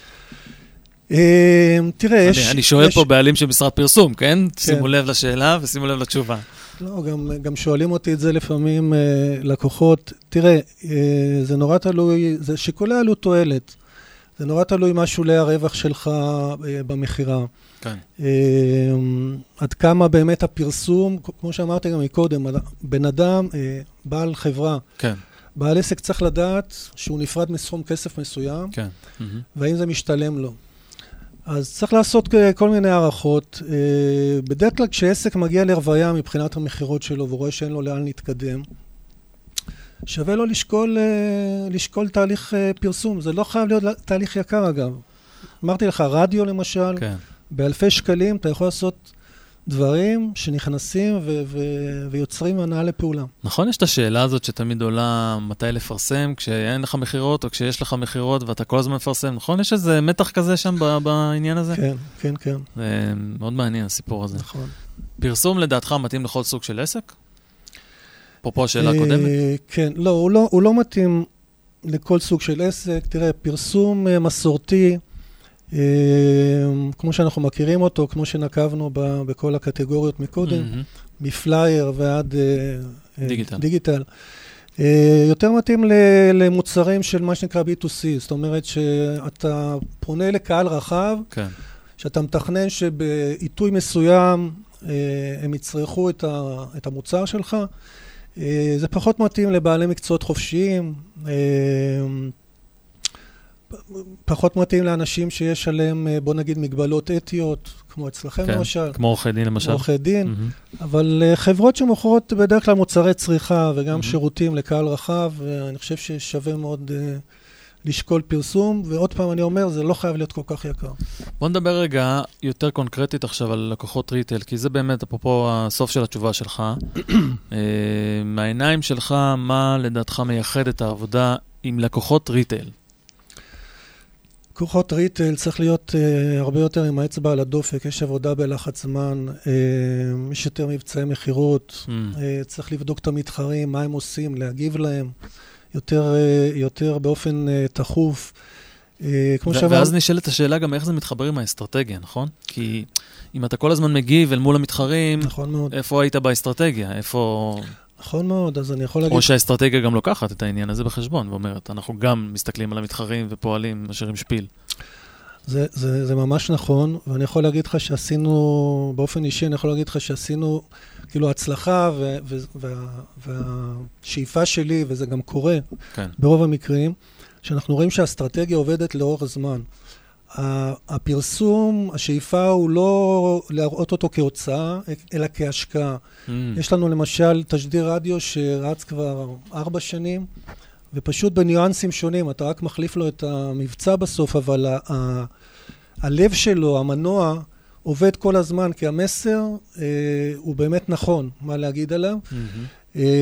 Speaker 5: תראה, יש...
Speaker 4: אני שואל פה בעלים של משרד פרסום, כן? שימו לב לשאלה ושימו לב לתשובה.
Speaker 5: לא, גם, גם שואלים אותי את זה לפעמים לקוחות. תראה, זה נורא תלוי, זה שיקולי עלות תועלת. זה נורא תלוי מה שולי הרווח שלך במחירה.
Speaker 4: כן.
Speaker 5: עד כמה באמת הפרסום, כמו שאמרתי גם מקודם, בן אדם, בעל חברה,
Speaker 4: כן.
Speaker 5: בעל עסק צריך לדעת שהוא נפרד מסכום כסף מסוים,
Speaker 4: כן.
Speaker 5: והאם זה משתלם לו. אז צריך לעשות כל מיני הערכות. בדרך כלל כשעסק מגיע לרוויה מבחינת המחירות שלו, והוא רואה שאין לו לאן להתקדם, שווה לו לשקול, לשקול תהליך פרסום. זה לא חייב להיות תהליך יקר, אגב. אמרתי לך, רדיו למשל, כן. באלפי שקלים אתה יכול לעשות דברים שנכנסים ו- ו- ויוצרים הנאה לפעולה.
Speaker 4: נכון, יש את השאלה הזאת שתמיד עולה מתי לפרסם, כשאין לך מחירות או כשיש לך מחירות ואתה כל הזמן מפרסם. נכון? יש איזה מתח כזה שם ב- בעניין הזה?
Speaker 5: כן, כן, כן.
Speaker 4: זה מאוד מעניין הסיפור הזה.
Speaker 5: נכון.
Speaker 4: פרסום לדעתך מתאים לכל סוג של עסק? אפרופו השאלה הקודמת?
Speaker 5: כן, לא, הוא לא, הוא לא מתאים לכל סוג של עסק. תראה, פרסום מסורתי, כמו שאנחנו מכירים אותו, כמו שנקבנו בכל הקטגוריות מקודם, מפלייר ועד דיגיטל. יותר מתאים למוצרים של מה שנקרא בי טו סי, זאת אומרת שאתה פונה לקהל רחב, שאתה מתכנן שבעיתוי מסוים הם יצרכו את המוצר שלך, זה פחות מתאים לבעלי מקצועות חופשיים, פחות מתאים לאנשים שיש עליהם, בוא נגיד, מגבלות אתיות, כמו אצלכם
Speaker 4: כן,
Speaker 5: למשל.
Speaker 4: כמו עורכי דין למשל.
Speaker 5: כמו עורכי דין, mm-hmm. אבל uh, חברות שמוכרות בדרך כלל מוצרי צריכה וגם mm-hmm. שירותים לקהל רחב, ואני חושב ששווה מאוד uh, לשקול פרסום, ועוד פעם אני אומר, זה לא חייב להיות כל כך יקר.
Speaker 4: בוא נדבר רגע יותר קונקרטית עכשיו על לקוחות ריטל, כי זה באמת, אפרופו הסוף של התשובה שלך. מהעיניים שלך, מה לדעתך מייחד את העבודה עם לקוחות ריטל?
Speaker 5: לקוחות ריטל צריך להיות uh, הרבה יותר עם האצבע על הדופק, יש עבודה בלחץ זמן, uh, יש יותר מבצעי מחירות, mm. uh, צריך לבדוק את המתחרים, מה הם עושים, להגיב להם, יותר, uh, יותר באופן uh, תחוף. Uh, כמו
Speaker 4: ו-
Speaker 5: שעבר...
Speaker 4: ואז נשאלת השאלה גם איך זה מתחבר עם האסטרטגיה, נכון? כי אם אתה כל הזמן מגיב אל מול המתחרים,
Speaker 5: נכון מאוד.
Speaker 4: איפה היית באסטרטגיה? איפה...
Speaker 5: נכון מאוד, אז אני יכול להגיד...
Speaker 4: או שהאסטרטגיה גם לוקחת את העניין הזה בחשבון, ואומרת, אנחנו גם מסתכלים על המתחרים ופועלים אשר עם שפיל.
Speaker 5: זה, זה, זה ממש נכון, ואני יכול להגיד לך שעשינו, באופן אישי, אני יכול להגיד לך שעשינו, כאילו, הצלחה ו- ו- וה- והשאיפה שלי, וזה גם קורה, כן. ברוב המקרים, שאנחנו רואים שהאסטרטגיה עובדת לאורך זמן. הפרסום, השאיפה הוא לא להראות אותו כהוצאה, אלא כהשקעה. Mm. יש לנו למשל תשדיר רדיו שרץ כבר ארבע שנים, ופשוט בניואנסים שונים, אתה רק מחליף לו את המבצע בסוף, אבל ה- ה- הלב שלו, המנוע, עובד כל הזמן, כי המסר אה, הוא באמת נכון, מה להגיד עליו. Mm-hmm. אה,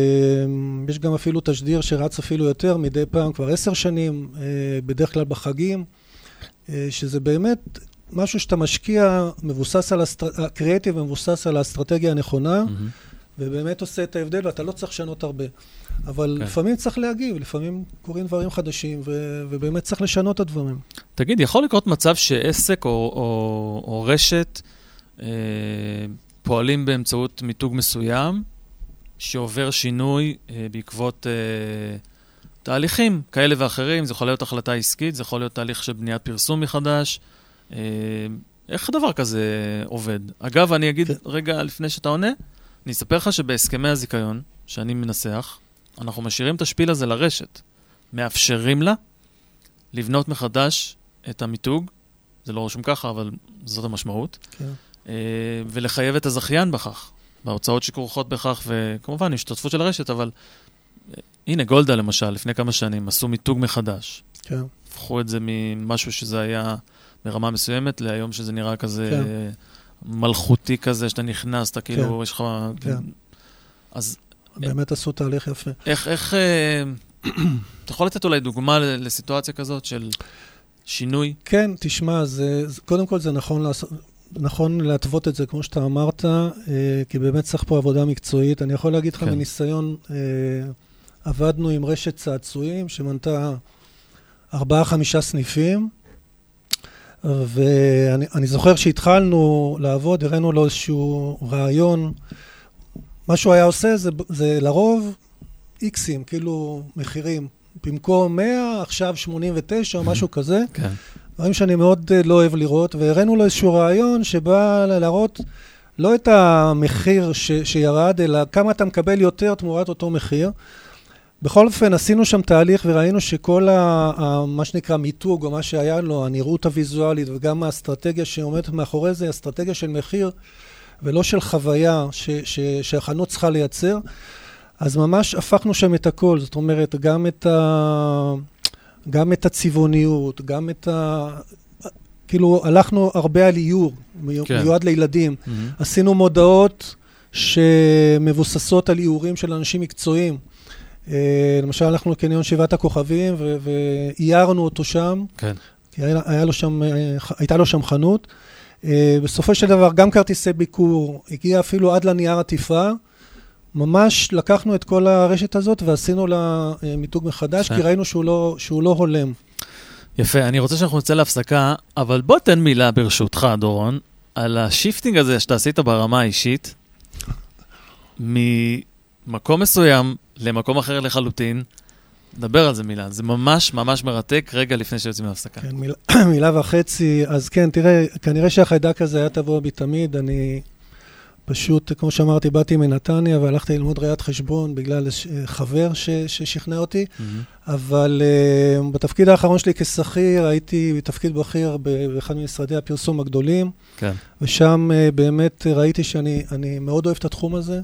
Speaker 5: יש גם אפילו תשדיר שרץ אפילו יותר, מדי פעם כבר עשר שנים, אה, בדרך כלל בחגים, שזה באמת משהו שאתה משקיע, מבוסס על הקריאטיב, מבוסס על האסטרטגיה הנכונה, ובאמת עושה את ההבדל, ואתה לא צריך לשנות הרבה. אבל לפעמים צריך להגיב, לפעמים קורים דברים חדשים, ובאמת צריך לשנות את הדברים.
Speaker 4: תגיד, יכול לקרות מצב שעסק או רשת פועלים באמצעות מיתוג מסוים, שעובר שינוי אה, בעקבות אה, תהליכים כאלה ואחרים. זה יכול להיות החלטה עסקית, זה יכול להיות תהליך של בניית פרסום מחדש. אה, איך הדבר כזה עובד? אגב, אני אגיד רגע לפני שאתה עונה, אני אספר לך שבהסכמי הזיכיון, שאני מנסח, אנחנו משאירים את השפיל הזה לרשת. מאפשרים לה לבנות מחדש את המיתוג, זה לא רשום ככה, אבל זאת המשמעות, כן. ולחייב את הזכיין בכך, בהוצאות שכרוכות בכך, וכמובן, השתתפות של הרשת, אבל הנה, גולדה למשל, לפני כמה שנים, עשו מיתוג מחדש. כן. הפכו את זה ממשהו שזה היה ברמה מסוימת, להיום שזה נראה כזה כן. מלכותי כזה, שאתה נכנס, אתה כאילו, כן. יש לך... כן. אז...
Speaker 5: באמת עשו תהליך יפה.
Speaker 4: איך, איך... אתה יכול לתת אולי דוגמה לסיטואציה כזאת של שינוי?
Speaker 5: כן, תשמע, זה, קודם כל זה נכון, לעשות, נכון להתוות את זה כמו שאתה אמרת, כי באמת צריך פה עבודה מקצועית. אני יכול להגיד לך כן. מניסיון, עבדנו עם רשת צעצועים שמנתה ארבעה, חמישה סניפים, ואני אני זוכר שהתחלנו לעבוד, הראינו לו איזשהו רעיון, מה שהוא היה עושה זה, זה לרוב איקסים, כאילו מחירים. במקום מאה, עכשיו שמונים ותשע, או משהו כזה. כן. דברים שאני מאוד לא אוהב לראות, והראינו לו איזשהו רעיון שבא להראות לא את המחיר ש, שירד, אלא כמה אתה מקבל יותר תמורת אותו מחיר. בכל אופן, עשינו שם תהליך וראינו שכל ה, ה, מה שנקרא מיתוג, או מה שהיה לו, הנראות הוויזואלית, וגם האסטרטגיה שעומדת מאחורי זה, אסטרטגיה של מחיר, ולא של חוויה ש, ש, שהחנות צריכה לייצר. אז ממש הפכנו שם את הכל, זאת אומרת, גם את, ה... גם את הצבעוניות, גם את ה... כאילו, הלכנו הרבה על איור, כן. מיועד לילדים. Mm-hmm. עשינו מודעות שמבוססות על איורים של אנשים מקצועיים. למשל, הלכנו לקניון שבעת הכוכבים, ו... ואיירנו אותו שם, כן. כי היה, היה לו שם, הייתה לו שם חנות. בסופו של דבר, גם כרטיסי ביקור, הגיע אפילו עד לנייר עטיפה, ממש לקחנו את כל הרשת הזאת ועשינו לה מיתוג מחדש, כי ראינו שהוא לא, שהוא לא הולם.
Speaker 4: יפה, אני רוצה שאנחנו נצא להפסקה, אבל בוא תן מילה ברשותך, דורון, על השיפטינג הזה שאתה עשית ברמה האישית, ממקום מסוים למקום אחר לחלוטין, נדבר על זה מילה, זה ממש ממש מרתק רגע לפני שיוצאים להפסקה.
Speaker 5: כן, מילה, מילה וחצי, אז כן, תראה, כנראה שהחיידק הזה היה תבוא בי תמיד, אני... פשוט, כמו שאמרתי, באתי מנתניה והלכתי ללמוד ראיית חשבון בגלל חבר ש, ששכנע אותי, mm-hmm. אבל uh, בתפקיד האחרון שלי כשכיר, הייתי בתפקיד בכיר באחד ממשרדי הפרסום הגדולים, כן. ושם uh, באמת ראיתי שאני אני מאוד אוהב את התחום הזה,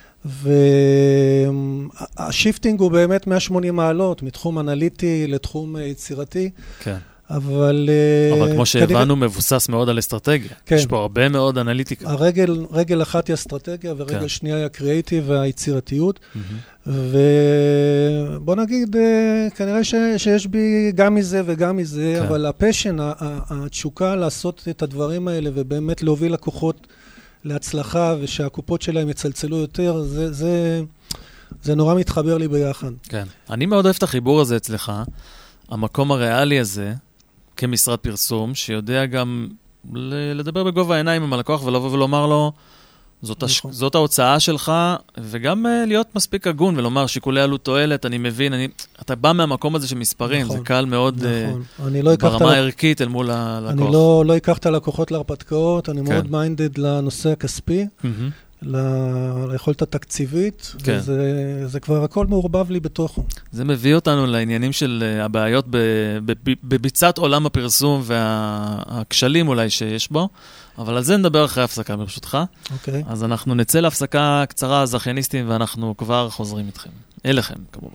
Speaker 5: והשיפטינג הוא באמת מאה ושמונים מעלות, מתחום אנליטי לתחום יצירתי, כן. אבל...
Speaker 4: אבל כמו שהבנו, מבוסס מאוד על אסטרטגיה. כן. יש פה הרבה מאוד אנליטיקה.
Speaker 5: הרגל, רגל אחת היא אסטרטגיה, ורגל כן. שנייה היא הקריאיטיב והיצירתיות. Mm-hmm. ובוא נגיד, כנראה ש, שיש בי גם מזה וגם מזה, כן. אבל הפשן, התשוקה לעשות את הדברים האלה, ובאמת להוביל לקוחות להצלחה, ושהקופות שלהם יצלצלו יותר, זה, זה, זה נורא מתחבר לי ביחד.
Speaker 4: כן. אני מאוד אוהב את החיבור הזה אצלך, המקום הריאלי הזה, כמשרד פרסום, שיודע גם לדבר בגובה העיניים עם הלקוח, ולבוא ולומר לו, זאת, הש... זאת ההוצאה שלך, וגם uh, להיות מספיק הגון, ולומר שיקולי עלות תועלת, אני מבין, אני... אתה בא מהמקום הזה של מספרים, נכון, זה קל מאוד נכון. uh, אני לא ברמה הערכית אל מול הלקוח.
Speaker 5: אני לא, לא אקח את הלקוחות להרפתקאות, אני כן. מאוד מיינדד לנושא הכספי, mm-hmm. ליכולת התקציבית, כן. וזה זה כבר הכל מעורבב לי בתוכו.
Speaker 4: זה מביא אותנו לעניינים של uh, הבעיות בביצת עולם הפרסום והכשלים אולי שיש בו, אבל על זה נדבר אחרי הפסקה ברשותך. אוקיי. אז אנחנו נצא להפסקה קצרה, זכייניסטים, ואנחנו כבר חוזרים איתכם. אליכם, כמובן.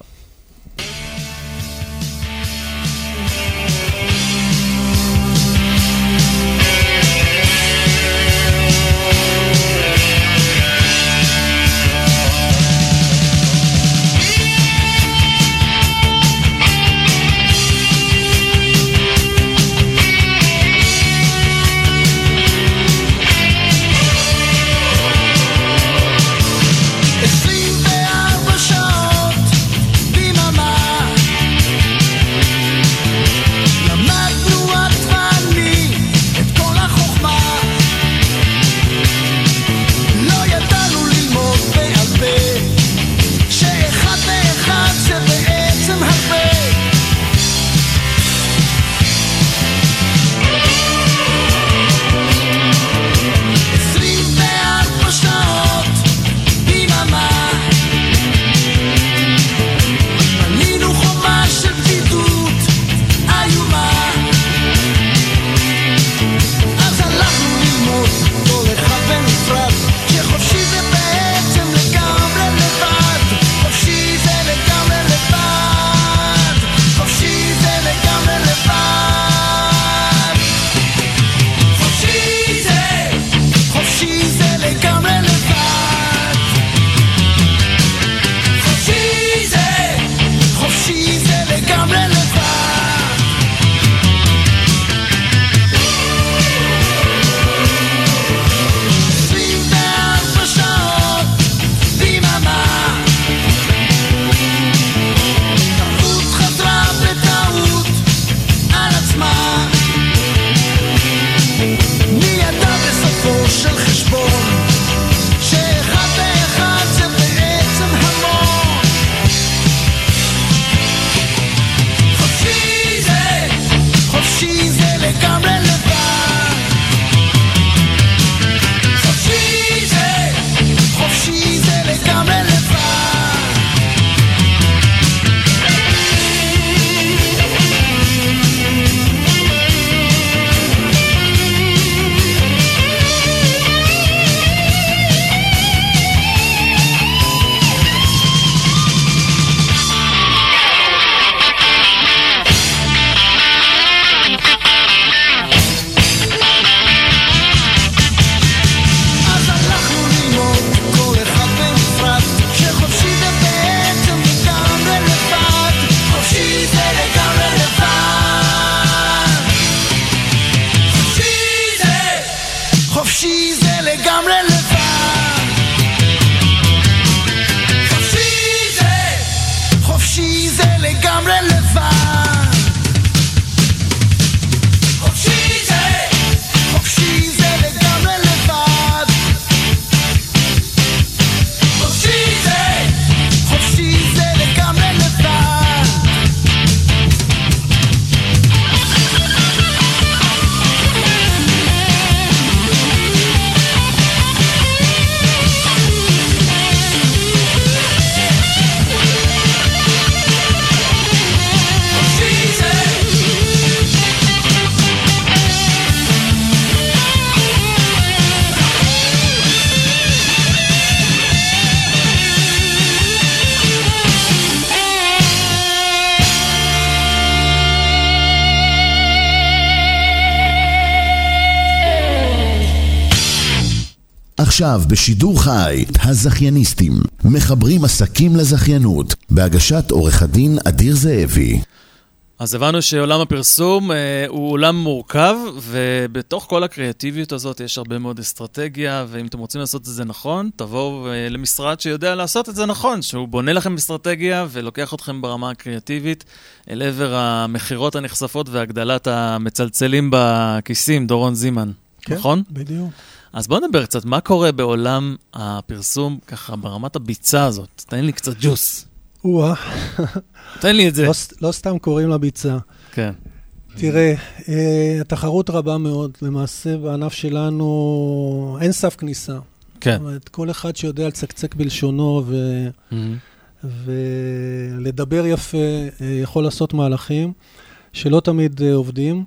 Speaker 1: עשרים וארבע שעות
Speaker 2: עכשיו בשידור חי, הזכייניסטים, מחברים עסקים לזכיינות, בהגשת עורך הדין אדיר זאבי.
Speaker 4: אז הבנו שעולם הפרסום אה, הוא עולם מורכב, ובתוך כל הקריאטיביות הזאת יש הרבה מאוד אסטרטגיה, ואם אתם רוצים לעשות את זה נכון, תבואו אה, למשרד שיודע לעשות את זה נכון, שהוא בונה לכם אסטרטגיה ולוקח אתכם ברמה הקריאטיבית אל עבר המחירות הנחשפות והגדלת המצלצלים בכיסים, דורון זימן,
Speaker 5: כן,
Speaker 4: נכון?
Speaker 5: בדיוק.
Speaker 4: אז בואו נדבר קצת, מה קורה בעולם הפרסום ככה ברמת הביצה הזאת? תן לי קצת ג'וס.
Speaker 5: וואה.
Speaker 4: תן לי את זה.
Speaker 5: לא, לא סתם קוראים לה ביצה.
Speaker 4: כן.
Speaker 5: תראה, אה, התחרות רבה מאוד. למעשה, בענף שלנו אין סף כניסה.
Speaker 4: כן.
Speaker 5: זאת אומרת, כל אחד שיודע לצקצק בלשונו ו... mm-hmm. ולדבר יפה, אה, יכול לעשות מהלכים שלא תמיד אה, עובדים.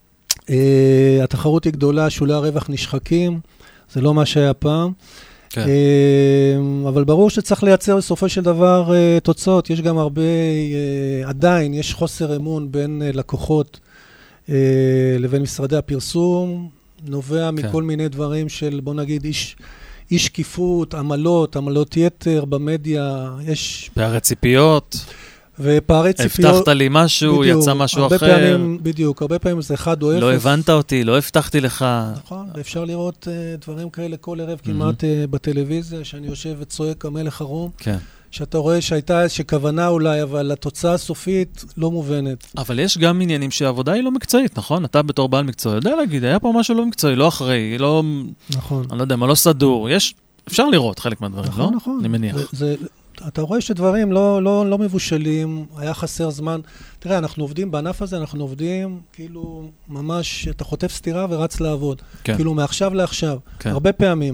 Speaker 5: אה, התחרות היא גדולה, שולי הרווח נשחקים, זה לא מה שהיה פעם. כן. אבל ברור שצריך לייצר בסופו של דבר תוצאות. יש גם הרבה, עדיין יש חוסר אמון בין לקוחות לבין משרדי הפרסום, נובע כן. מכל מיני דברים של, בוא נגיד, איש, איש שקיפות, עמלות, עמלות יתר במדיה, יש... פערי
Speaker 4: ציפיות.
Speaker 5: ופערי ציפיות...
Speaker 4: הבטחת לי משהו, בדיוק, יצא משהו
Speaker 5: הרבה
Speaker 4: אחר.
Speaker 5: פעמים, בדיוק, הרבה פעמים זה אחד או אפס.
Speaker 4: לא הבנת אותי, לא הבטחתי לך.
Speaker 5: נכון, ואפשר לראות uh, דברים כאלה כל ערב mm-hmm. כמעט uh, בטלוויזיה, שאני יושב וצועק המלך ערום. כן. שאתה רואה שהייתה איזושהי כוונה אולי, אבל התוצאה הסופית לא מובנת.
Speaker 4: אבל יש גם עניינים שהעבודה היא לא מקצועית, נכון? אתה בתור בעל מקצועי, יודע להגיד, היה פה משהו לא מקצועי, לא אחראי, לא... נכון. אני לא יודע, מה לא סדור. יש... אפשר לראות חלק מהדברים,
Speaker 5: נכון,
Speaker 4: לא?
Speaker 5: נכון.
Speaker 4: אני מניח.
Speaker 5: זה, זה... אתה רואה שדברים לא, לא, לא מבושלים, היה חסר זמן. תראה, אנחנו עובדים בענף הזה, אנחנו עובדים כאילו ממש, אתה חוטף סתירה ורץ לעבוד. כן. כאילו מעכשיו לעכשיו, כן. הרבה פעמים.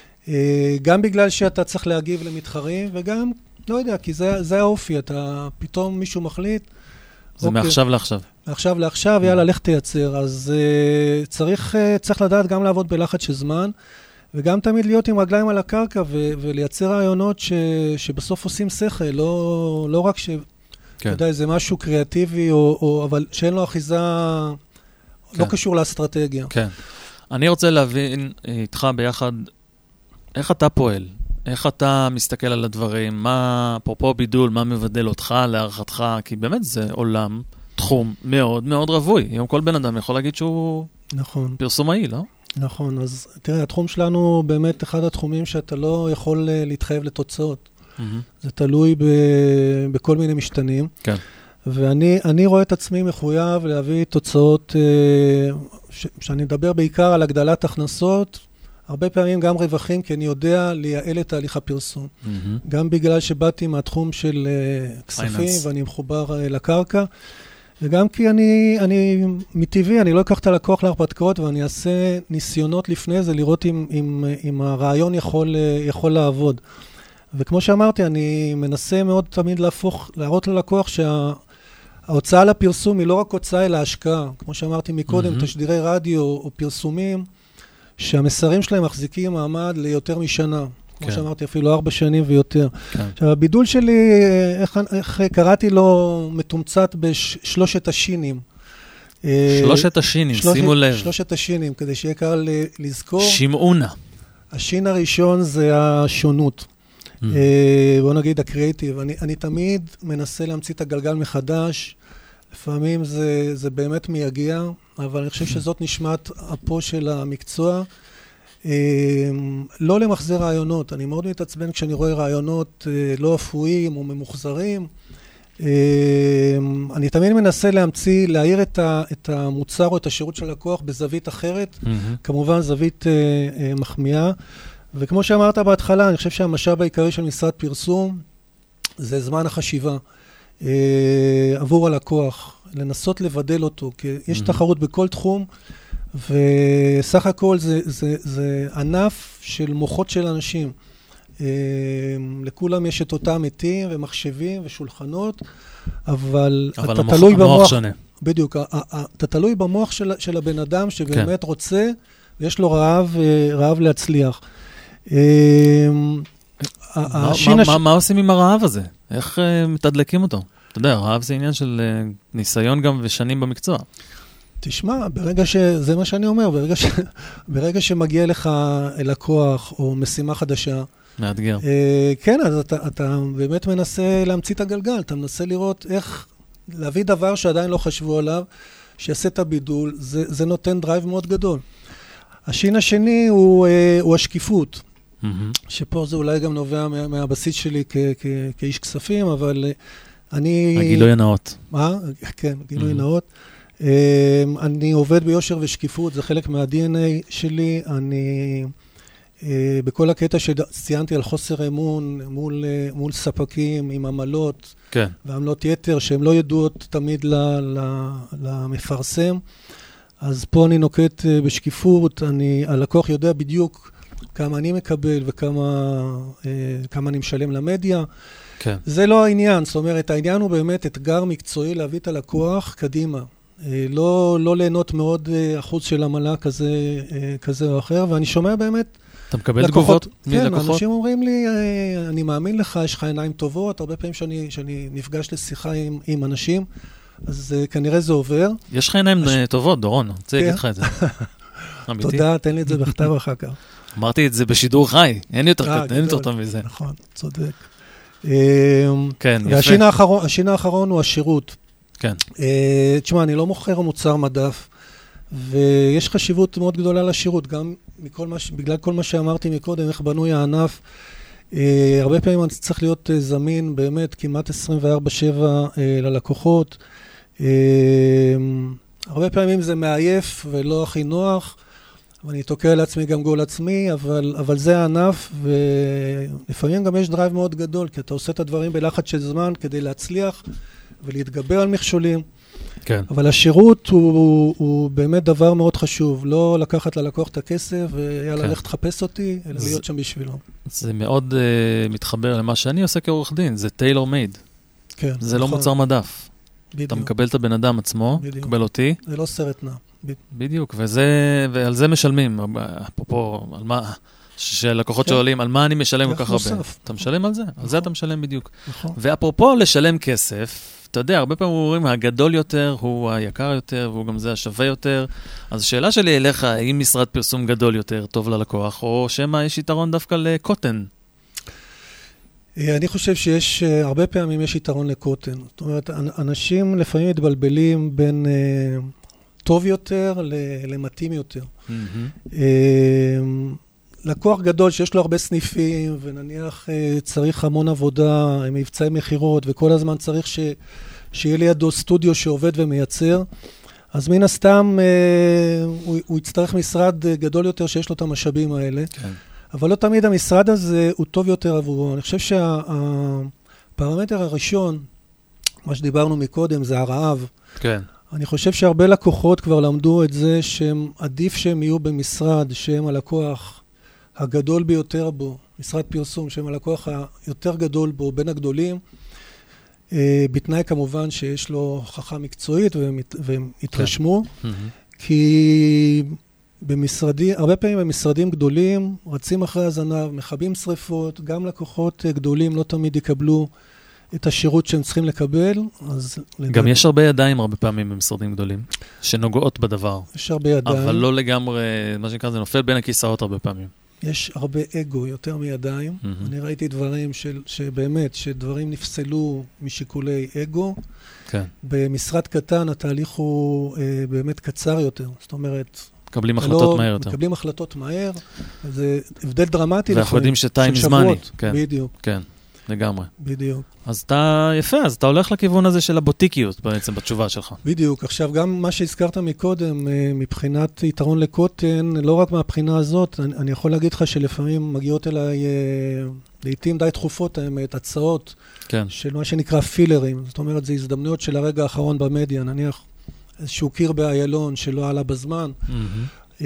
Speaker 5: גם בגלל שאתה צריך להגיב למתחרים, וגם, לא יודע, כי זה, זה האופי, אתה פתאום מישהו מחליט.
Speaker 4: זה אוקיי, מעכשיו לעכשיו.
Speaker 5: מעכשיו לעכשיו, יאללה, לך תייצר. אז צריך, צריך לדעת גם לעבוד בלחץ של זמן, וגם תמיד להיות עם רגליים על הקרקע ו- ולייצר רעיונות ש- שבסוף עושים שכל, לא, לא רק ש... כן. אתה יודע, זה משהו קריאטיבי, או, או, אבל שאין לו אחיזה, כן. לא קשור לאסטרטגיה.
Speaker 4: כן. אני רוצה להבין איתך ביחד, איך אתה פועל? איך אתה מסתכל על הדברים? מה, אפרופו בידול, מה מבדל אותך להערכתך? כי באמת זה עולם, תחום מאוד מאוד רווי. היום כל בן אדם יכול להגיד שהוא נכון. פרסומאי, לא?
Speaker 5: נכון, אז תראה, התחום שלנו באמת אחד התחומים שאתה לא יכול להתחייב לתוצאות. Mm-hmm. זה תלוי ב, בכל מיני משתנים. כן. ואני אני רואה את עצמי מחויב להביא תוצאות, ש, שאני מדבר בעיקר על הגדלת הכנסות, הרבה פעמים גם רווחים, כי אני יודע לייעל את תהליך הפרסום. Mm-hmm. גם בגלל שבאתי מהתחום של כספים, Finance. ואני מחובר לקרקע, וגם כי אני, אני, מטבעי, אני לא אקח את הלקוח להרפתקאות, ואני אעשה ניסיונות לפני זה, לראות אם, אם, אם הרעיון יכול, יכול לעבוד. וכמו שאמרתי, אני מנסה מאוד תמיד להפוך, להראות ללקוח שההוצאה לפרסום היא לא רק הוצאה, אלא השקעה. כמו שאמרתי מקודם, mm-hmm. תשדירי רדיו או פרסומים, שהמסרים שלהם מחזיקים מעמד ליותר משנה. כמו כן. שאמרתי, אפילו ארבע שנים ויותר. כן. עכשיו, הבידול שלי, איך, איך קראתי לו מתומצת בשלושת השינים.
Speaker 4: שלושת השינים, שלושת, שימו לב.
Speaker 5: שלושת השינים, כדי שיהיה קל לזכור.
Speaker 4: שמעונה.
Speaker 5: השין הראשון זה השונות. Mm. בוא נגיד, הקריאיטיב. אני, אני תמיד מנסה להמציא את הגלגל מחדש. לפעמים זה, זה באמת מייגע, אבל אני חושב שזאת נשמת אפו של המקצוע. לא למחזר רעיונות, אני מאוד מתעצבן כשאני רואה רעיונות לא אפויים או ממוחזרים. אני תמיד מנסה להמציא, להעיר את המוצר או את השירות של לקוח בזווית אחרת, כמובן זווית מחמיאה. וכמו שאמרת בהתחלה, אני חושב שהמשאב העיקרי של משרד פרסום זה זמן החשיבה עבור הלקוח, לנסות לבדל אותו, כי יש תחרות בכל תחום, וסך הכל זה, זה, זה ענף של מוחות של אנשים. לכולם יש את אותם מתים ומחשבים ושולחנות, אבל,
Speaker 4: אבל
Speaker 5: אתה
Speaker 4: המוח,
Speaker 5: תלוי
Speaker 4: המוח
Speaker 5: במוח,
Speaker 4: שונה.
Speaker 5: בדיוק, אתה תלוי במוח של, של הבן אדם שבאמת כן. רוצה, ויש לו רעב, רעב להצליח.
Speaker 4: מה, מה, מה, מה עושים עם הרעב הזה? איך uh, מתדלקים אותו? אתה יודע, הרעב זה עניין של uh, ניסיון גם ושנים במקצוע.
Speaker 5: תשמע, ברגע ש... זה מה שאני אומר, ברגע, ש... ברגע שמגיע לך לקוח או משימה חדשה,
Speaker 4: מאתגר.
Speaker 5: אה, כן, אז אתה, אתה באמת מנסה להמציא את הגלגל, אתה מנסה לראות איך להביא דבר שעדיין לא חשבו עליו, שיעשה את הבידול, זה, זה נותן דרייב מאוד גדול. השין השני הוא, אה, הוא השקיפות, mm-hmm. שפה זה אולי גם נובע מה, מהבסיס שלי כ, כ, כאיש כספים, אבל אני...
Speaker 4: הגילוי הנאות.
Speaker 5: מה? כן, גילוי mm-hmm. נאות. אני עובד ביושר ושקיפות, זה חלק מה-די אן איי שלי, אני בכל הקטע שציינתי על חוסר אמון מול, מול ספקים עם עמלות כן. ועמלות יתר שהן לא ידועות תמיד ל, ל, למפרסם, אז פה אני נוקט בשקיפות, אני, הלקוח יודע בדיוק כמה אני מקבל וכמה כמה אני משלם למדיה, כן. זה לא העניין, זאת אומרת, העניין הוא באמת אתגר מקצועי להביא את הלקוח קדימה. לא, לא ליהנות מאוד אחוז של עמלה כזה, כזה או אחר, ואני שומע באמת...
Speaker 4: אתה מקבל תגובות
Speaker 5: מלקוחות? כן, אנשים אומרים לי, אני מאמין לך, יש לך עיניים טובות, הרבה פעמים שאני, שאני נפגש לשיחה עם, עם אנשים, אז כנראה זה עובר.
Speaker 4: יש לך עיניים הש... טובות, דורון, אני רוצה להגיד לך את זה.
Speaker 5: תודה, תן לי את זה בכתב אחר כך.
Speaker 4: אמרתי את זה בשידור חי, אין יותר טוב מזה.
Speaker 5: נכון, צודק. כן, יפה. והשין האחרון, השין האחרון הוא השירות. כן. תשמע, אני לא מוכר מוצר מדף, ויש חשיבות מאוד גדולה לשירות, גם מכל מה, בגלל כל מה שאמרתי מקודם, איך בנוי הענף, הרבה פעמים אני צריך להיות זמין, באמת, כמעט עשרים וארבע שבע ללקוחות, הרבה פעמים זה מעייף ולא הכי נוח, ואני תוקע לעצמי גם גול עצמי, אבל, אבל זה הענף, ולפעמים גם יש דרייב מאוד גדול, כי אתה עושה את הדברים בלחץ של זמן כדי להצליח, ולהתגבר על מכשולים. כן. אבל השירות הוא, הוא, הוא באמת דבר מאוד חשוב. לא לקחת ללקוח את הכסף ויאללה, לך תחפש אותי, אלא זה, להיות שם בשבילו.
Speaker 4: זה מאוד uh, מתחבר למה שאני עושה כעורך דין. זה טיילור מייד. כן. זה נכון. לא מוצר מדף. בדיוק. אתה מקבל את הבן אדם עצמו, בדיוק. מקבל אותי.
Speaker 5: זה לא סרט נע. בדיוק.
Speaker 4: בדיוק, וזה, ועל זה משלמים. אפרופו, על מה... שלקוחות כן. שואלים, על מה אני משלם כל כך הרבה? אתה משלם על זה? נכון. על זה אתה משלם בדיוק. נכון. ואפרופו לשלם כסף, אתה יודע, הרבה פעמים אומרים, הגדול יותר הוא היקר יותר, והוא גם זה השווה יותר. אז השאלה שלי אליך, האם משרד פרסום גדול יותר טוב ללקוח, או שמה יש יתרון דווקא לקוטן?
Speaker 5: אני חושב שיש, הרבה פעמים יש יתרון לקוטן. זאת אומרת, אנשים לפעמים מתבלבלים בין טוב יותר למתאים יותר. Mm-hmm. לקוח גדול שיש לו הרבה סניפים, ונניח צריך המון עבודה, מבצעי מחירות, וכל הזמן צריך ש... שיהיה לידו סטודיו שעובד ומייצר, אז מן הסתם הוא, הוא יצטרך משרד גדול יותר שיש לו את המשאבים האלה. כן. אבל לא תמיד המשרד הזה הוא טוב יותר עבורו. אני חושב שהפרמטר שה... הראשון, מה שדיברנו מקודם, זה הרעב. כן. אני חושב שהרבה לקוחות כבר למדו את זה שהם עדיף שהם יהיו במשרד, שהם הלקוח הגדול ביותר בו, משרד פרסום, שהם הלקוח היותר גדול בו, בין הגדולים, בתנאי כמובן שיש לו הוכחה מקצועית והם יתרשמו, כי במשרדים, הרבה פעמים במשרדים גדולים, רצים אחרי הזנב, מכבים שריפות, גם לקוחות גדולים לא תמיד יקבלו את השירות שהם צריכים לקבל. אז
Speaker 4: גם יש הרבה ידיים הרבה פעמים במשרדים גדולים, שנוגעות בדבר.
Speaker 5: יש הרבה ידיים.
Speaker 4: אבל לא לגמרי, מה שנקרא, זה נופל בין הכיסאות הרבה פעמים.
Speaker 5: יש הרבה אגו, יותר מידיים. Mm-hmm. אני ראיתי דברים של, שבאמת, שדברים נפסלו משיקולי אגו. כן. במשרד קטן התהליך הוא אה, באמת קצר יותר. זאת אומרת...
Speaker 4: מקבלים החלטות לא, מהר יותר.
Speaker 5: מקבלים החלטות מהר. זה הבדל דרמטי.
Speaker 4: ואנחנו יודעים שטיים זמני. כן.
Speaker 5: בדיוק.
Speaker 4: כן. לגמרי.
Speaker 5: בדיוק.
Speaker 4: אז אתה יפה, אז אתה הולך לכיוון הזה של הבוטיקיות בעצם בתשובה שלך.
Speaker 5: בדיוק. עכשיו, גם מה שהזכרת מקודם, מבחינת יתרון לקוטן, לא רק מהבחינה הזאת, אני, אני יכול להגיד לך שלפעמים מגיעות אליי, לעתים די תכופות האמת, הצעות, כן. של מה שנקרא פילרים. זאת אומרת, זה הזדמנויות של הרגע האחרון במדיה, נניח איזשהו קיר באיילון שלא עלה בזמן, mm-hmm.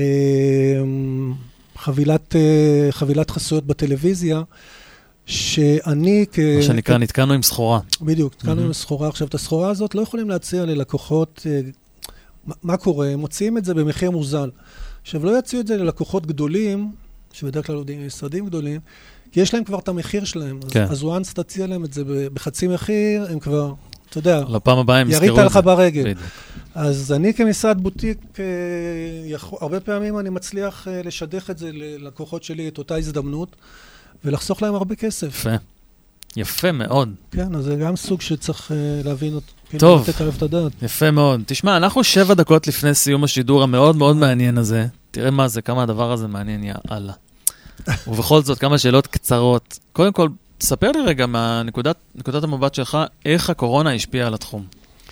Speaker 5: חבילת, חבילת חסויות בטלוויזיה, שאני כ...
Speaker 4: מה שנקרא, נתקענו עם סחורה.
Speaker 5: בדיוק, נתקענו עם סחורה. עכשיו, את הסחורה הזאת לא יכולים להציע ללקוחות, מה קורה? הם מוציאים את זה במחיר מוזל. עכשיו, לא יציעו את זה ללקוחות גדולים, שבדרך כלל עובדים משרדים גדולים, כי יש להם כבר את המחיר שלהם. אז once תציע להם את זה בחצי מחיר, הם כבר, אתה יודע,
Speaker 4: לפעם הבאה הם
Speaker 5: ירית לך ברגל. אז אני כמשרד בוטיק, יכול, הרבה פעמים אני מצליח לשדך את זה ללקוחות שלי, את אותה הזדמנות, ולחסוך להם הרבה כסף.
Speaker 4: יפה. יפה מאוד.
Speaker 5: כן, אז זה גם סוג שצריך להבין אותו.
Speaker 4: טוב.
Speaker 5: לתת עליו את הדעת.
Speaker 4: יפה מאוד. תשמע, אנחנו שבע דקות לפני סיום השידור המאוד מאוד מעניין הזה. תראה מה זה, כמה הדבר הזה מעניין, יאללה. ובכל זאת, כמה שאלות קצרות. קודם כל, תספר לי רגע מהנקודת, נקודת המבט שלך, איך הקורונה השפיעה על התחום.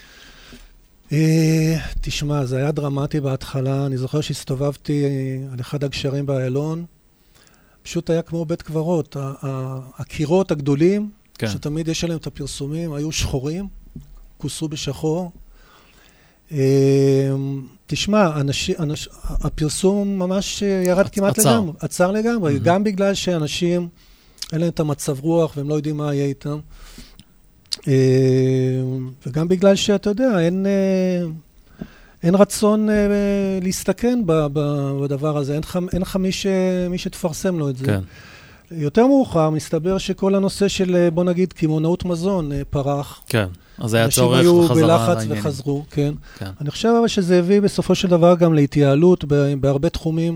Speaker 5: תשמע, זה היה דרמטי בהתחלה. אני זוכר שהסתובבתי על אחד הגשרים באיילון. פשוט היה כמו בית קברות. הקירות הגדולים, כן. שתמיד יש עליהם את הפרסומים, היו שחורים, כוסו בשחור. תשמע, אנשי, אנש, הפרסום ממש ירד כמעט
Speaker 4: עצר.
Speaker 5: לגמרי. עצר לגמרי, mm-hmm. גם בגלל שאנשים, אין להם את המצב רוח והם לא יודעים מה יהיה איתם. וגם בגלל שאתה יודע, אין, אין רצון להסתכן בדבר הזה, אין, אין לך מי, ש, מי שתפרסם לו את זה. כן. יותר מאוחר, מסתבר שכל הנושא של, בוא נגיד, כימונאות מזון פרח.
Speaker 4: כן, אז היה צורך
Speaker 5: וחזרה.
Speaker 4: אנשים
Speaker 5: היו בלחץ וחזרו, כן. כן. אני חושב אבל שזה הביא בסופו של דבר גם להתייעלות בהרבה תחומים,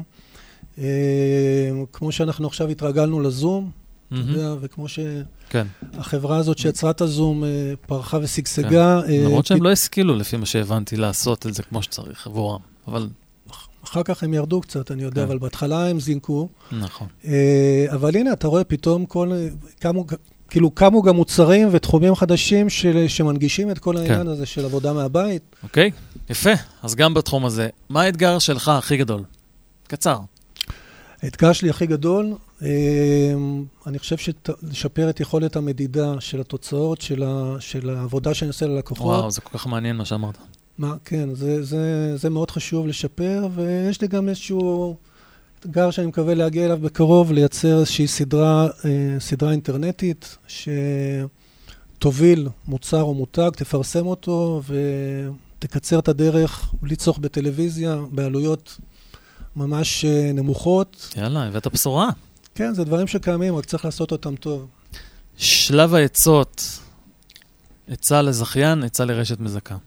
Speaker 5: כמו שאנחנו עכשיו התרגלנו לזום, אתה יודע, וכמו שהחברה הזאת שיצרה את הזום פרחה וסגסגה.
Speaker 4: למרות שהם לא השכילו, לפי מה שהבנתי, לעשות את זה כמו שצריך עבורם, אבל...
Speaker 5: אחר כך הם ירדו קצת, אני יודע, אבל בהתחלה הם זינקו.
Speaker 4: נכון.
Speaker 5: אבל הנה, אתה רואה פתאום כל... כאילו, קמו גם מוצרים ותחומים חדשים שמנגישים את כל העניין הזה של עבודה מהבית. אוקיי,
Speaker 4: יפה. אז גם בתחום הזה, מה האתגר שלך הכי גדול? קצר.
Speaker 5: האתגר שלי הכי גדול, אני חושב לשפר את יכולת המדידה של התוצאות, של העבודה שאני עושה ללקוחות.
Speaker 4: וואו, זה כל כך מעניין מה שאמרת.
Speaker 5: מה, כן, זה, זה, זה מאוד חשוב לשפר, ויש לי גם איזשהו אתגר שאני מקווה להגיע אליו בקרוב, לייצר איזושהי סדרה, סדרה אינטרנטית, שתוביל מוצר או מותג, תפרסם אותו, ותקצר את הדרך, בלי צורך בטלוויזיה, בעלויות ממש נמוכות.
Speaker 4: יאללה, הבאת בשורה.
Speaker 5: כן, זה דברים שקיימים, רק צריך לעשות אותם טוב.
Speaker 4: שלב העצות, עצה לזכיין, עצה לרשת מזכה.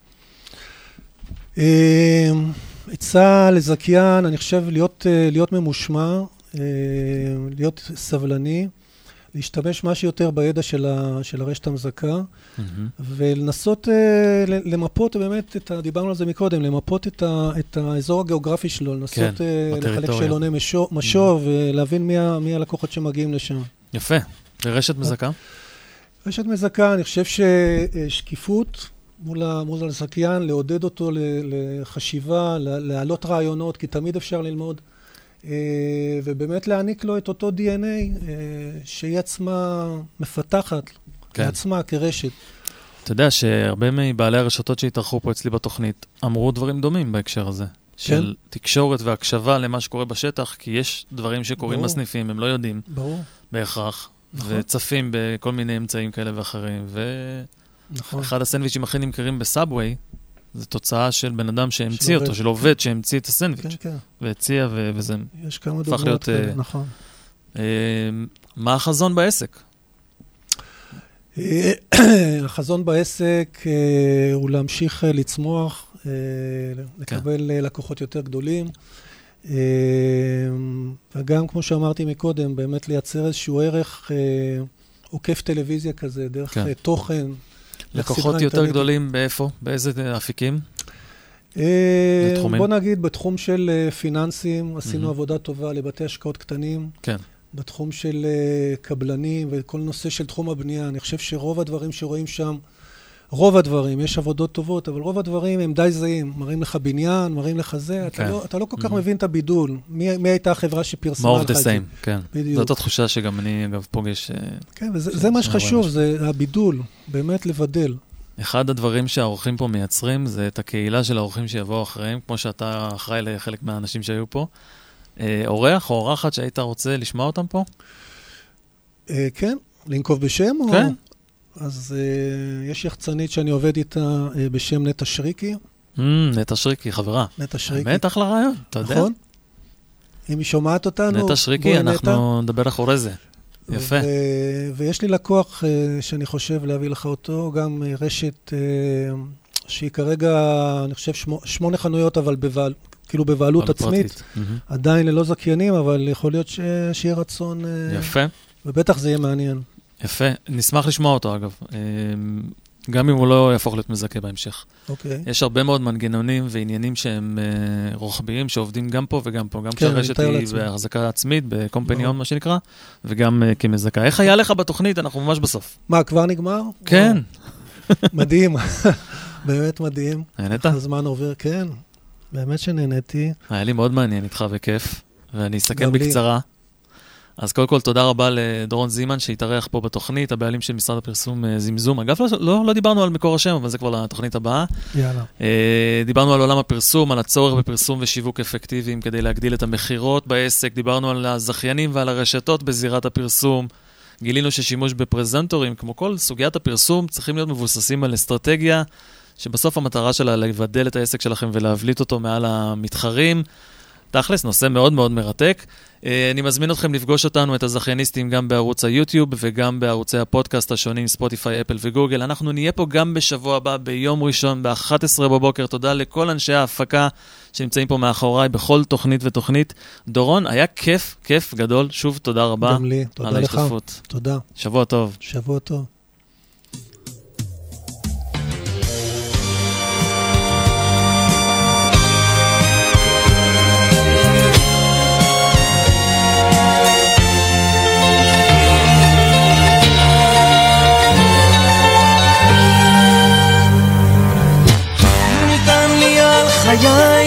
Speaker 5: עצה לזכיין, אני חושב להיות, להיות ממושמע, להיות סבלני, להשתמש משהו יותר בידע של, ה, של הרשת המזכה, mm-hmm. ולנסות למפות באמת, את ה, דיברנו על זה מקודם, למפות את, ה, את האזור הגיאוגרפי שלו, לנסות כן, לחלק שאלוני משוב, משוב mm-hmm. ולהבין מי, מי הלקוחות שמגיעים לשם.
Speaker 4: יפה. ורשת מזכה?
Speaker 5: רשת מזכה, אני חושב ששקיפות, מול, מול הזכיין, לעודד אותו לחשיבה, להעלות רעיונות, כי תמיד אפשר ללמוד, ובאמת להעניק לו את אותו די אן איי שהיא עצמה מפתחת, כן. לעצמה כרשת.
Speaker 4: אתה יודע שהרבה מבעלי הרשתות שהתארחו פה אצלי בתוכנית אמרו דברים דומים בהקשר הזה, כן? של תקשורת והקשבה למה שקורה בשטח, כי יש דברים שקורים ברור. בסניפים, הם לא יודעים ברור. בהכרח, נכון. וצפים בכל מיני אמצעים כאלה ואחרים, ו... נכון. אחד הסנדוויצ'ים הכי נמכרים בסאבווי, זה תוצאה של בן אדם שהמציא אותו, של עובד שהמציא את הסנדוויץ'. כן, כן. והציע, ו- וזה
Speaker 5: יש כמה דוגמאות כאלה, נכון.
Speaker 4: אה, מה החזון בעסק?
Speaker 5: החזון בעסק אה, הוא להמשיך אה, לצמוח, אה, לקבל כן. לקוחות יותר גדולים, אה, וגם כמו שאמרתי מקודם, באמת לייצר איזשהו ערך אה, עוקף טלוויזיה כזה, דרך כן. תוכן,
Speaker 4: לקוחות יותר גדולים באיפה? באיזה אפיקים?
Speaker 5: בוא נגיד, בתחום של פיננסים, עשינו עבודה טובה לבתי השקעות קטנים. כן. בתחום של קבלנים וכל נושא של תחום הבנייה. אני חושב שרוב הדברים שרואים שם, רוב הדברים, יש עבודות טובות, אבל רוב הדברים הם די זהים. מראים לך בניין, מראים לך זה. אתה לא כל כך מבין את הבידול. מי הייתה החברה שפרסמה לך את זה?
Speaker 4: more of the same, כן. זאת התחושה שגם אני, אגב, פוגש...
Speaker 5: כן, וזה מה שחשוב, זה הבידול, באמת לבדל.
Speaker 4: אחד הדברים שהאורחים פה מייצרים, זה את הקהילה של האורחים שיבואו אחריהם, כמו שאתה אחראי לחלק מהאנשים שהיו פה. אורח או אורחת שהיית רוצה לשמוע אותם פה?
Speaker 5: כן, לנקוב בשם? כן. אז uh, יש יחצנית שאני עובד איתה uh, בשם נטע שריקי.
Speaker 4: Mm, נטע שריקי, חברה.
Speaker 5: נטע שריקי.
Speaker 4: באמת אחלה רעיון, אתה יודע. נכון.
Speaker 5: אם היא שומעת אותנו,
Speaker 4: נטע שריקי, אנחנו נטע. נדבר אחורי זה. יפה.
Speaker 5: ו- ויש לי לקוח uh, שאני חושב להביא לך אותו, גם uh, רשת uh, שהיא כרגע, אני חושב, שמונה חנויות, אבל בבעל, כאילו בבעלות עצמית, עדיין ללא זכיינים, אבל יכול להיות שיהיה רצון...
Speaker 4: יפה.
Speaker 5: ובטח זה יהיה מעניין.
Speaker 4: יפה. נשמח לשמוע אותו, אגב. גם אם הוא לא יהפוך להיות מזכה בהמשך.
Speaker 5: אוקיי.
Speaker 4: יש הרבה מאוד מנגנונים ועניינים שהם uh, רוחביים, שעובדים גם פה וגם פה. גם כשהרשת היא בהחזקה עצמית, בקומפניון, מה שנקרא, וגם uh, כמזכה. איך היה לך בתוכנית? אנחנו ממש בסוף.
Speaker 5: מה, כבר נגמר?
Speaker 4: כן.
Speaker 5: מדהים. באמת מדהים.
Speaker 4: נהנית?
Speaker 5: הזמן עובר, כן. באמת שנהניתי.
Speaker 4: היה לי מאוד מעניין איתך וכיף, ואני אסכם בקצרה. אז קודם כל, תודה רבה לדורון זימן שהתארח פה בתוכנית, הבעלים של משרד הפרסום זמזום. אגב, לא, לא, לא דיברנו על מקור השם, אבל זה כבר לתוכנית הבאה.
Speaker 5: יאללה.
Speaker 4: דיברנו על עולם הפרסום, על הצורך בפרסום ושיווק אפקטיביים כדי להגדיל את המחירות בעסק. דיברנו על הזכיינים ועל הרשתות בזירת הפרסום. גילינו ששימוש בפרזנטורים, כמו כל סוגיית הפרסום, צריכים להיות מבוססים על אסטרטגיה, שבסוף המטרה שלה לבדל את העסק שלכם ולהבליט אותו מעל המתחרים. תכלס, נושא מאוד מאוד מרתק. אני מזמין אתכם לפגוש אותנו, את הזכייניסטים, גם בערוץ היוטיוב וגם בערוצי הפודקאסט השונים, ספוטיפיי, אפל וגוגל. אנחנו נהיה פה גם בשבוע הבא, ביום ראשון, ב-אחת עשרה בבוקר. תודה לכל אנשי ההפקה שנמצאים פה מאחוריי בכל תוכנית ותוכנית. דורון, היה כיף, כיף גדול. שוב, תודה רבה.
Speaker 5: גם לי, תודה לך.
Speaker 4: ההשתתפות.
Speaker 5: תודה.
Speaker 4: שבוע טוב.
Speaker 5: שבוע טוב.
Speaker 3: חיי